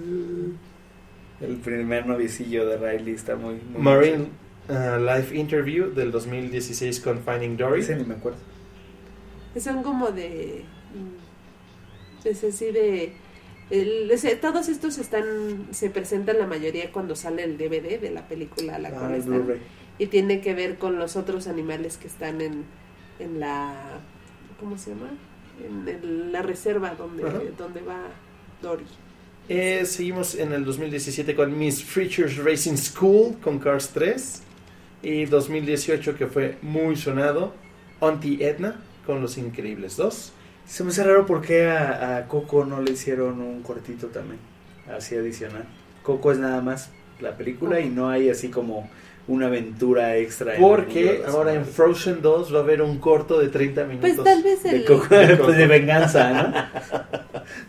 El primer noviecillo de Riley está muy... muy Marine uh, Life Interview del dos mil dieciséis con Finding Dory. Ese ni me acuerdo. Son como de mm, es así de el- o sea, todos estos están se presentan la mayoría cuando sale el D V D de la película a la Ah, cual el están, Blu-ray. y tiene que ver con los otros animales que están en en la ¿cómo se llama? En el- la reserva donde Ajá. donde va Dory. Eh, seguimos en el dos mil diecisiete con Miss Features Racing School con Cars tres. Y dos mil dieciocho, que fue muy sonado, Auntie Edna con Los Increíbles dos. Se me hace raro por qué a, a Coco no le hicieron un cortito también, así adicional. Coco es nada más la película y no hay así como una aventura extra. en Porque el mundo de los ahora en animales. Frozen dos va a a haber un corto de treinta minutos. Pues tal vez De el Coco, pues de venganza, ¿no?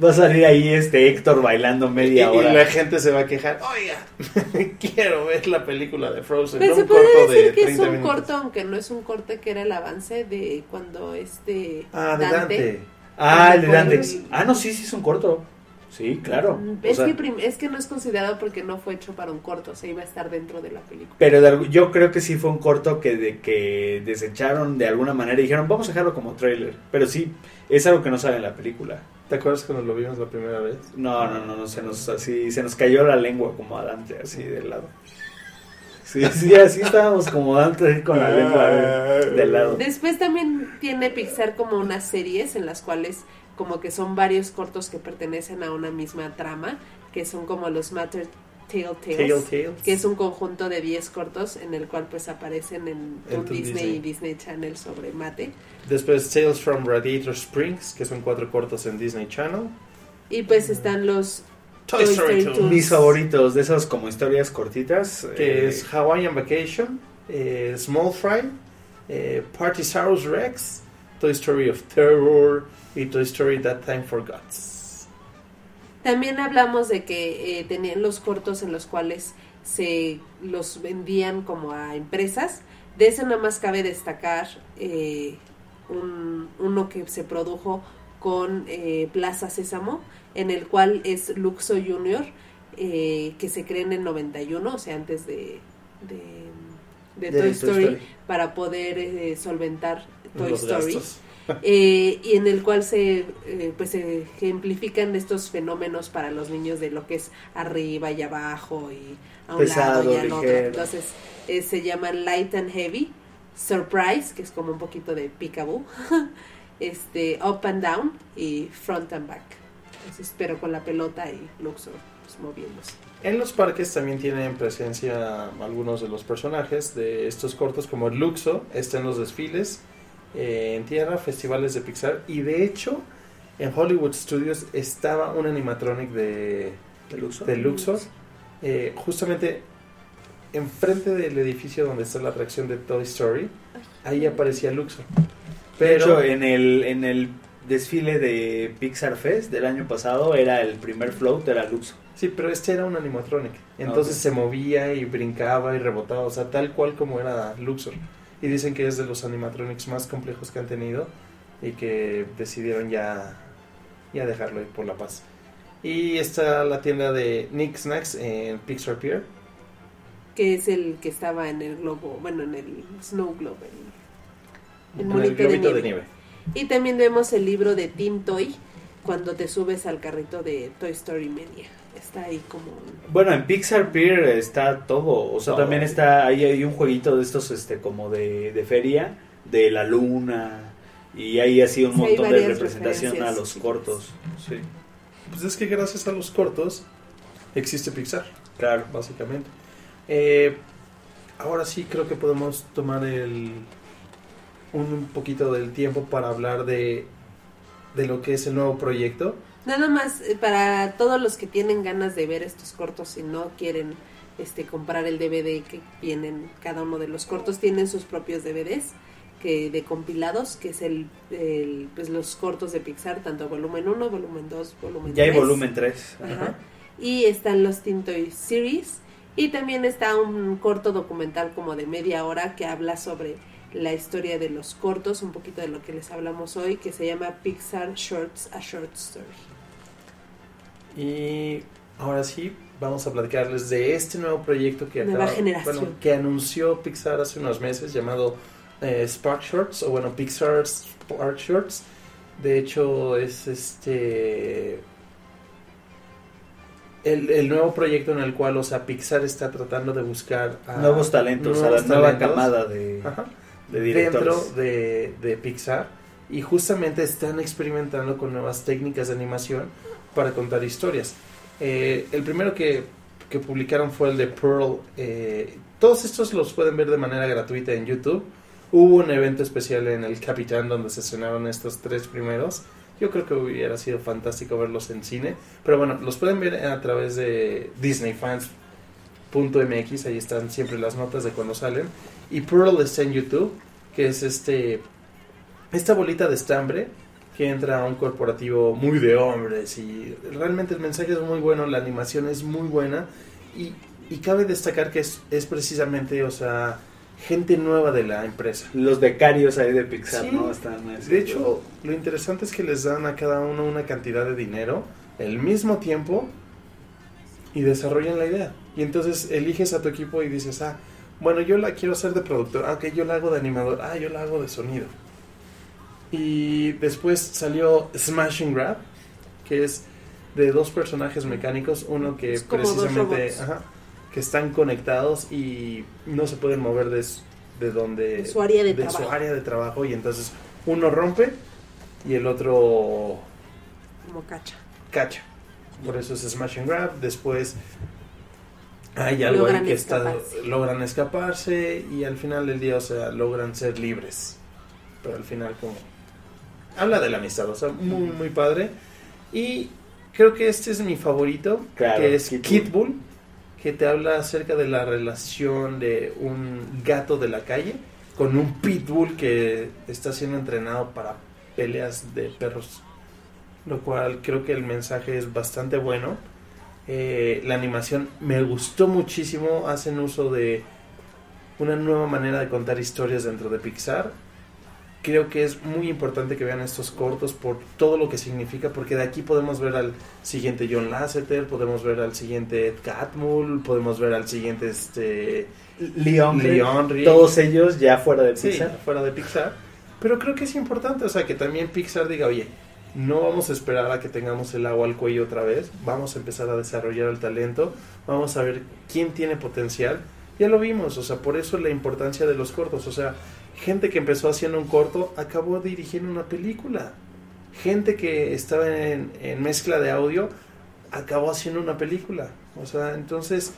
Va a salir ahí este Héctor bailando media y, hora. Y la gente se va a quejar, oiga, quiero ver la película de Frozen. Pero no se un puede corto decir de que es treinta un minutos. corto, aunque no es un corte, que era el avance de cuando este Ah, de Dante. Ah, el de Dante. Con- Ah, no, sí, sí es un corto. Sí, claro. Es, O sea, que prim- es que no es considerado porque no fue hecho para un corto, o sea, iba a estar dentro de la película. pero de algu- yo creo que sí fue un corto que de que desecharon de alguna manera y dijeron, vamos a dejarlo como trailer. Pero sí, es algo que no sale en la película. ¿Te acuerdas cuando lo vimos la primera vez? No, no, no, no se nos así se nos cayó la lengua como a Dante así del lado. Sí, sí, así estábamos como Dante con la lengua de, del lado. Después también tiene Pixar como unas series en las cuales como que son varios cortos que pertenecen a una misma trama, que son como los Matter Tale Tales, Telltales. que es un conjunto de diez cortos en el cual pues aparecen en En un tu Disney, Disney. y Disney Channel sobre mate. Después Tales from Radiator Springs, que son cuatro cortos en Disney Channel. Y pues están los Toy Toy Story Story two, Mis favoritos de esas como historias cortitas. que eh, es Hawaiian Vacation, eh, Small Fry, eh, Partysaurus Rex, Toy Story of Terror y Toy Story That Time Forgot. También hablamos de que eh, tenían los cortos en los cuales se los vendían como a empresas. De eso nada más cabe destacar eh, un, uno que se produjo con eh, Plaza Sésamo, en el cual es Luxo Junior, eh, que se crea en el noventa y uno, o sea, antes de, de, de De Toy, Toy Story, Story. para poder eh, solventar Toy Los Story. gastos. Eh, y en el cual se eh, pues se ejemplifican estos fenómenos para los niños de lo que es arriba y abajo y a un Pesado, lado y al otro. ligero. Entonces eh, se llaman Light and Heavy, Surprise, que es como un poquito de peekaboo, este Up and Down y Front and Back. Entonces, pero con la pelota y Luxor pues, moviéndose. En los parques también tienen presencia algunos de los personajes de estos cortos, como Luxo, está en los desfiles, eh, en tierra, festivales de Pixar, y de hecho en Hollywood Studios estaba un animatronic de, ¿De Luxor? de Luxor, eh, justamente enfrente del edificio donde está la atracción de Toy Story, ahí aparecía Luxor. Pero Pero en el en el desfile de Pixar Fest del año pasado era el primer float, era Luxor. sí, pero este era un animatronic, entonces Ok. se movía y brincaba y rebotaba, o sea, tal cual como era Luxor. Y dicen que es de los animatronics más complejos que han tenido y que decidieron ya, ya dejarlo ir por la paz. Y está la tienda de Nick Snacks en Pixar Pier. Que es el que estaba en el globo, bueno, en el Snow Globe, el, el En monito el globito de de nieve. nieve. Y también vemos el libro de Team Toy cuando te subes al carrito de Toy Story Mania. Está ahí como un- Bueno, en Pixar Pier está todo, o sea, Todo. también está ahí hay un jueguito de estos este como de, de feria, de la luna y hay así un Sí, hay montón de varias representación a referencias los chiquitas. cortos. Sí, Pues es que gracias a los cortos existe Pixar, claro. básicamente. Eh, ahora sí creo que podemos tomar el un poquito del tiempo para hablar de, de lo que es el nuevo proyecto. Nada más eh, para todos los que tienen ganas de ver estos cortos y no quieren este comprar el D V D que vienen cada uno de los cortos, tienen sus propios D V Ds que de compilados, que es el, el pues los cortos de Pixar, tanto volumen uno, volumen dos, volumen Ya hay tres. volumen tres. Ajá. Y están los Teen Toy Series. Y también está un corto documental como de media hora que habla sobre la historia de los cortos, un poquito de lo que les hablamos hoy, que se llama Pixar Shorts, A Short Story. Y ahora sí, vamos a platicarles de este nuevo proyecto que, Nueva acaba- generación. bueno, que anunció Pixar hace unos meses, llamado eh, Spark Shorts, o bueno, Pixar Spark Shorts. De hecho, es este el, el nuevo proyecto en el cual, o sea, Pixar está tratando de buscar a Nuevos talentos, a la nuevos nueva talentos. camada de, Ajá. de dentro directores. de, de Pixar, y justamente están experimentando con nuevas técnicas de animación para contar historias. Eh, el primero que, que publicaron fue el de Pearl. Eh, todos estos los pueden ver de manera gratuita en YouTube. Hubo un evento especial en el Capitán donde se estrenaron estos tres primeros. Yo creo que hubiera sido fantástico verlos en cine, pero bueno, los pueden ver a través de disney fans punto m x, ahí están siempre las notas de cuando salen. Y Pearl está en YouTube, que es este esta bolita de estambre que entra a un corporativo muy de hombres y realmente el mensaje es muy bueno, la animación es muy buena y, y cabe destacar que es, es precisamente, o sea, gente nueva de la empresa. Los becarios ahí de Pixar, Sí. ¿no? Están así, De hecho, lo interesante es que les dan a cada uno una cantidad de dinero al mismo tiempo y desarrollan la idea. Y entonces eliges a tu equipo y dices, ah, bueno, yo la quiero hacer de productor, ah, ok, yo la hago de animador, ah, yo la hago de sonido. Y después salió Smash and Grab, que es de dos personajes mecánicos, uno que Es como dos precisamente, robots. ajá, que están conectados y no se pueden mover de, s- de donde De su área de de trabajo. su área de trabajo y entonces uno rompe y el otro Como cacha. cacha. Por eso es Smash and Grab. Después hay algo Logran ahí que está, escaparse. logran escaparse y al final del día, o sea, logran ser libres. Pero al final como habla de la amistad, o sea, muy muy padre. Y creo que este es mi favorito, Claro, que es Kid Kid Bull, que te habla acerca de la relación de un gato de la calle con un pitbull que está siendo entrenado para peleas de perros, lo cual creo que el mensaje es bastante bueno. Eh, la animación me gustó muchísimo, hacen uso de una nueva manera de contar historias dentro de Pixar. Creo que es muy importante que vean estos cortos por todo lo que significa, porque de aquí podemos ver al siguiente John Lasseter, podemos ver al siguiente Ed Catmull, podemos ver al siguiente este Leon, Leon Rick. todos ellos ya fuera de Sí, Pixar. fuera de Pixar. Pero creo que es importante, o sea, que también Pixar diga, oye, no vamos a esperar a que tengamos el agua al cuello otra vez, vamos a empezar a desarrollar el talento, vamos a ver quién tiene potencial. Ya lo vimos, o sea, por eso la importancia de los cortos, o sea, gente que empezó haciendo un corto acabó dirigiendo una película. Gente que estaba en, en mezcla de audio acabó haciendo una película. O sea, entonces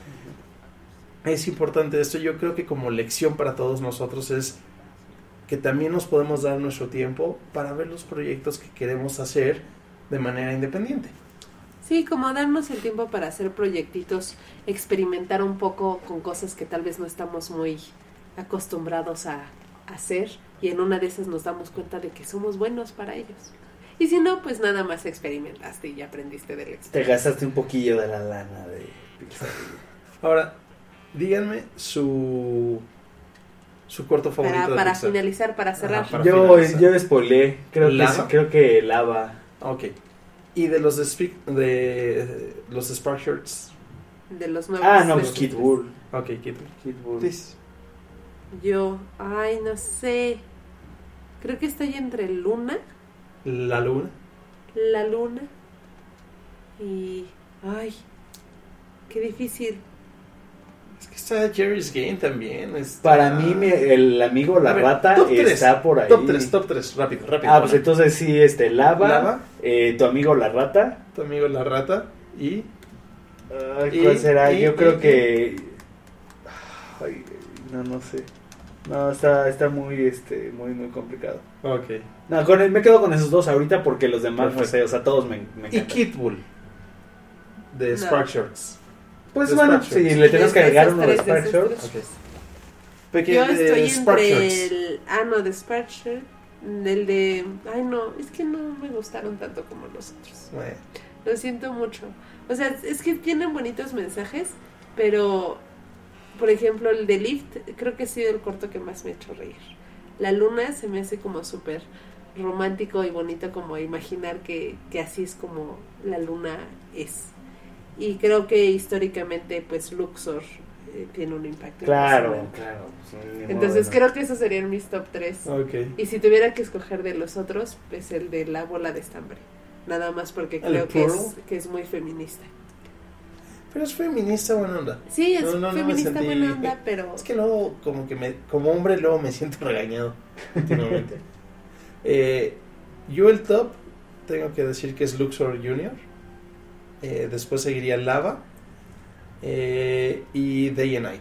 es importante esto. Yo creo que como lección para todos nosotros es que también nos podemos dar nuestro tiempo para ver los proyectos que queremos hacer de manera independiente. Sí, como darnos el tiempo para hacer proyectitos, experimentar un poco con cosas que tal vez no estamos muy acostumbrados a hacer y en una de esas nos damos cuenta de que somos buenos para ellos. Y si no, pues nada más experimentaste y aprendiste del Te experimento. gastaste un poquillo de la lana de Pixar. Ahora, díganme su su corto favorito Para, de para Pixar. finalizar, para cerrar. Ajá, para Yo, finalizar. yo spoileé, creo que, ¿Lava? sí, creo que Lava. Ok. Y de los de, Speak- de los de Spark Shirts. De los nuevos. Ah, no, pues nuevos. Kid Bull. Ok, Kid. Kid Bull. Please. Yo, ay, no sé. Creo que estoy entre Luna, La luna. la Luna y... Ay, qué difícil. Es que está Jerry's Game también. está- Para mí, mi- el amigo la A ver, rata top tres, está por ahí. Top tres, top tres, rápido, rápido. Ah, pues entonces sí, este, Lava, Lava. eh, tu amigo la rata. Tu amigo la rata y... Ay, Y- ¿cuál será? y- Yo y- creo y- que... Ay, no, no sé. No, está, está muy, este, muy, muy complicado. Ok. No, con el- me quedo con esos dos ahorita porque los demás, no Perfecto. sé, o sea, todos me, me Y encantan. Kid Bull. De No. Spark Shirts. Pues de bueno, Spark si Shorts. le tenemos que De agregar esos uno de tres, de Spark esos Shorts. tres. Ok. Peque- Yo de estoy Spark entre Shorts. el... Ah, no, de Sparcher. El de... Ay, no, es que no me gustaron tanto como los otros. Bueno, Lo siento mucho. O sea, es que tienen bonitos mensajes, pero... Por ejemplo, el de Lift, creo que ha sido el corto que más me ha hecho reír. La luna se me hace como súper romántico y bonito como imaginar que, que así es como la luna es. Y creo que históricamente, pues, Luxor eh, tiene un impacto. Claro, impresionante. claro. sí, ni modo Entonces de no. creo que esos serían mis top tres. ok. Y si tuviera que escoger de los otros, pues el de la bola de estambre. Nada más porque ¿El creo que Pearl? es, que es muy feminista. Pero es feminista buena onda. Sí, es No, no, no me feminista sentí- buena onda, pero... Es que luego, como que me, como hombre, luego me siento regañado últimamente. eh, yo el top, tengo que decir que es Luxor Junior. Eh, después seguiría Lava. Eh, y Day and Night.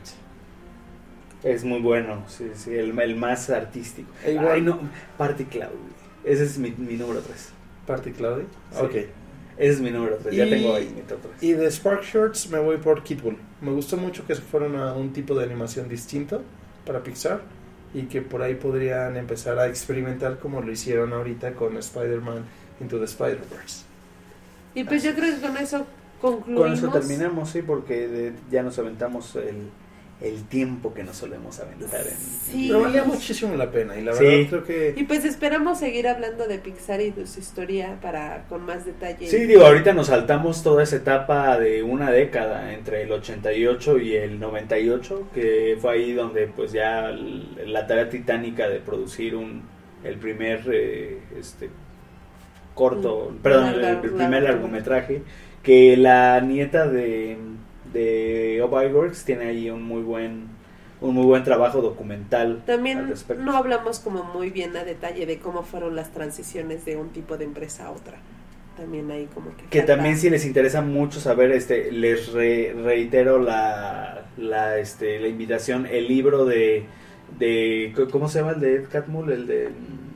Es muy bueno, sí, sí, el, el más artístico. E igual- Ay, no, Party Cloud. Ese es mi, mi número tres. Party Cloudy. Sí. Ok. Ese es mi número tres, ya Y- tengo ahí mi top tres. Y de Spark Shorts me voy por Kid Bull. Me gustó mucho que fueron a un tipo de animación distinto para Pixar. y que por ahí podrían empezar a experimentar como lo hicieron ahorita con Spider-Man Into the Spider-Verse. Y pues yo creo que con eso concluimos. Con eso terminamos, sí, porque de, ya nos aventamos el, el tiempo que nos solemos aventar. En, sí. Pero valía muchísimo la pena, y la Sí. verdad creo que... Y pues esperamos seguir hablando de Pixar y de su historia para con más detalle. Sí, digo, ahorita nos saltamos toda esa etapa de una década, entre el ochenta y ocho y el noventa y ocho, que fue ahí donde pues ya la tarea titánica de producir un el primer eh, este corto, Mm, perdón, larga- el, el primer larga- largometraje, que la nieta de de Bob Iwerks tiene ahí un muy buen un muy buen trabajo documental al También respecto. no hablamos como muy bien a detalle de cómo fueron las transiciones de un tipo de empresa a otra. También ahí como que... Que falta- también si les interesa mucho saber, este, les re- reitero la, la, este, la invitación, el libro de, de, ¿cómo se llama el de Ed Catmull? El de...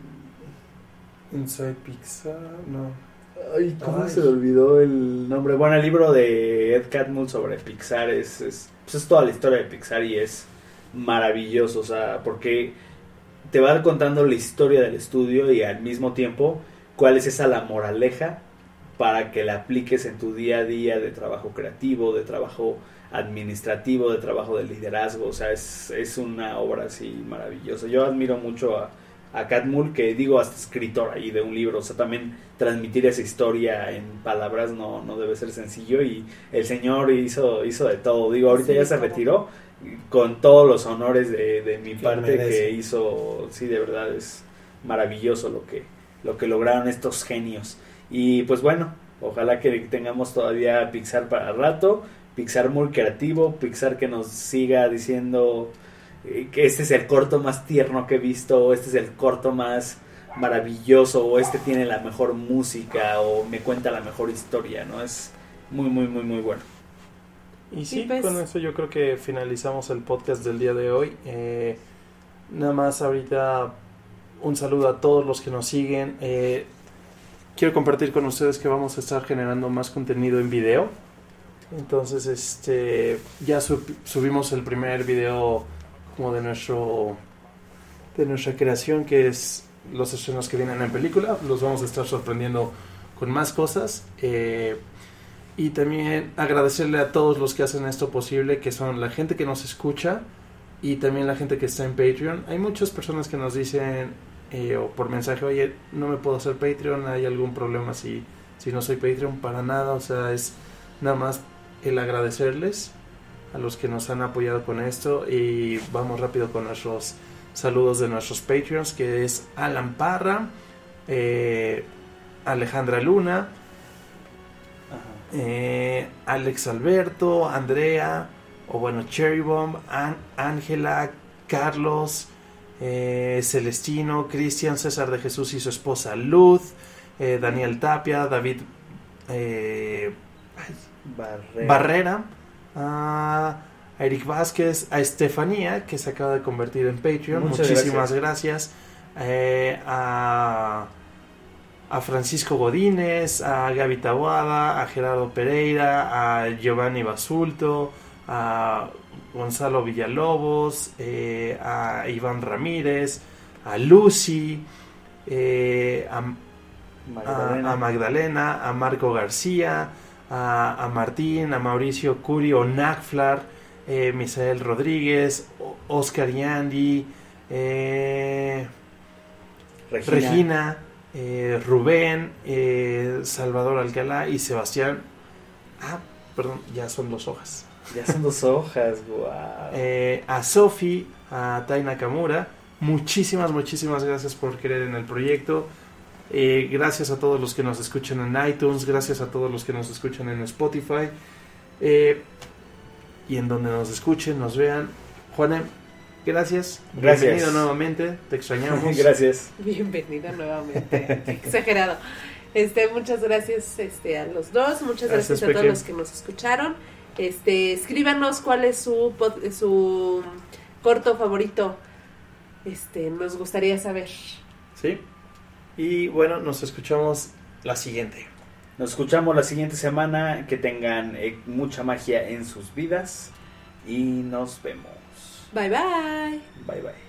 Inside Pixar, no. Ay, ¿cómo Ay. se le olvidó el nombre? Bueno, el libro de Ed Catmull sobre Pixar es, es, pues es toda la historia de Pixar y es maravilloso, o sea, porque te va contando la historia del estudio y al mismo tiempo cuál es esa la moraleja para que la apliques en tu día a día de trabajo creativo, de trabajo administrativo, de trabajo de liderazgo. O sea, es, es una obra así maravillosa. Yo admiro mucho a, a Catmull, que digo hasta escritor ahí de un libro. O sea, también transmitir esa historia en palabras no, no debe ser sencillo, y el señor hizo, hizo de todo. Digo, ahorita Sí, ya se todo. retiró con todos los honores de, de mi Que parte, merece. que hizo. Sí, de verdad es maravilloso lo que, lo que lograron estos genios. Y pues bueno, ojalá que tengamos todavía Pixar para rato, Pixar muy creativo, Pixar que nos siga diciendo eh, que este es el corto más tierno que he visto, o este es el corto más maravilloso, o este tiene la mejor música, o me cuenta la mejor historia, ¿no? Es muy, muy, muy, muy bueno. Y sí, Y pues- con eso yo creo que finalizamos el podcast del día de hoy. Eh, nada más ahorita un saludo a todos los que nos siguen. Eh, quiero compartir con ustedes que vamos a estar generando más contenido en video. Entonces, este, ya sub- subimos el primer video como de nuestro de nuestra creación, que es los estrenos que vienen en película. Los vamos a estar sorprendiendo con más cosas. Eh, y también agradecerle a todos los que hacen esto posible, que son la gente que nos escucha y también la gente que está en Patreon. Hay muchas personas que nos dicen eh, o por mensaje, oye, no me puedo hacer Patreon, ¿hay algún problema si, si no soy Patreon? Para nada, o sea, es nada más el agradecerles a los que nos han apoyado con esto. Y vamos rápido con nuestros saludos de nuestros Patreons, que es Alan Parra, eh, Alejandra Luna, Ajá. eh, Alex Alberto, Andrea, o bueno, Cherry Bomb, An- Ángela, Carlos, eh, Celestino, Cristian, César de Jesús y su esposa Luz, eh, Daniel Tapia, David eh, Barrera. Barrera, a Eric Vázquez, a Estefanía, que se acaba de convertir en Patreon. Muchas Muchísimas gracias, eh, a, a Francisco Godínez, a Gaby Taboada, a Gerardo Pereira, a Giovanni Basulto, a Gonzalo Villalobos, eh, a Iván Ramírez, a Lucy, eh, a, Magdalena. a, a Magdalena, a Marco García, a, a Martín, a Mauricio Curio, Nacflar, eh, Misael Rodríguez, O- Oscar Yandi, eh, Regina. Regina, eh, Rubén, eh, Salvador Alcalá y Sebastián. Ah, perdón, ya son dos hojas. Ya son dos hojas, wow. Eh, a Sofi, a Tai Nakamura, muchísimas, muchísimas gracias por creer en el proyecto. Eh, gracias a todos los que nos escuchan en iTunes, gracias a todos los que nos escuchan en Spotify, eh, y en donde nos escuchen, nos vean. Juanem, gracias. Gracias. Bienvenido nuevamente, te extrañamos. Gracias. Bienvenido nuevamente. Exagerado. Este, muchas gracias este, a los dos, muchas gracias, Gracias, a todos Peque. los que nos escucharon. Este, escríbanos cuál es su pod- su corto favorito. Este, nos gustaría saber. ¿Sí? Y bueno, nos escuchamos la siguiente. Nos escuchamos la siguiente semana. Que tengan eh, mucha magia en sus vidas. Y nos vemos. Bye bye. Bye bye.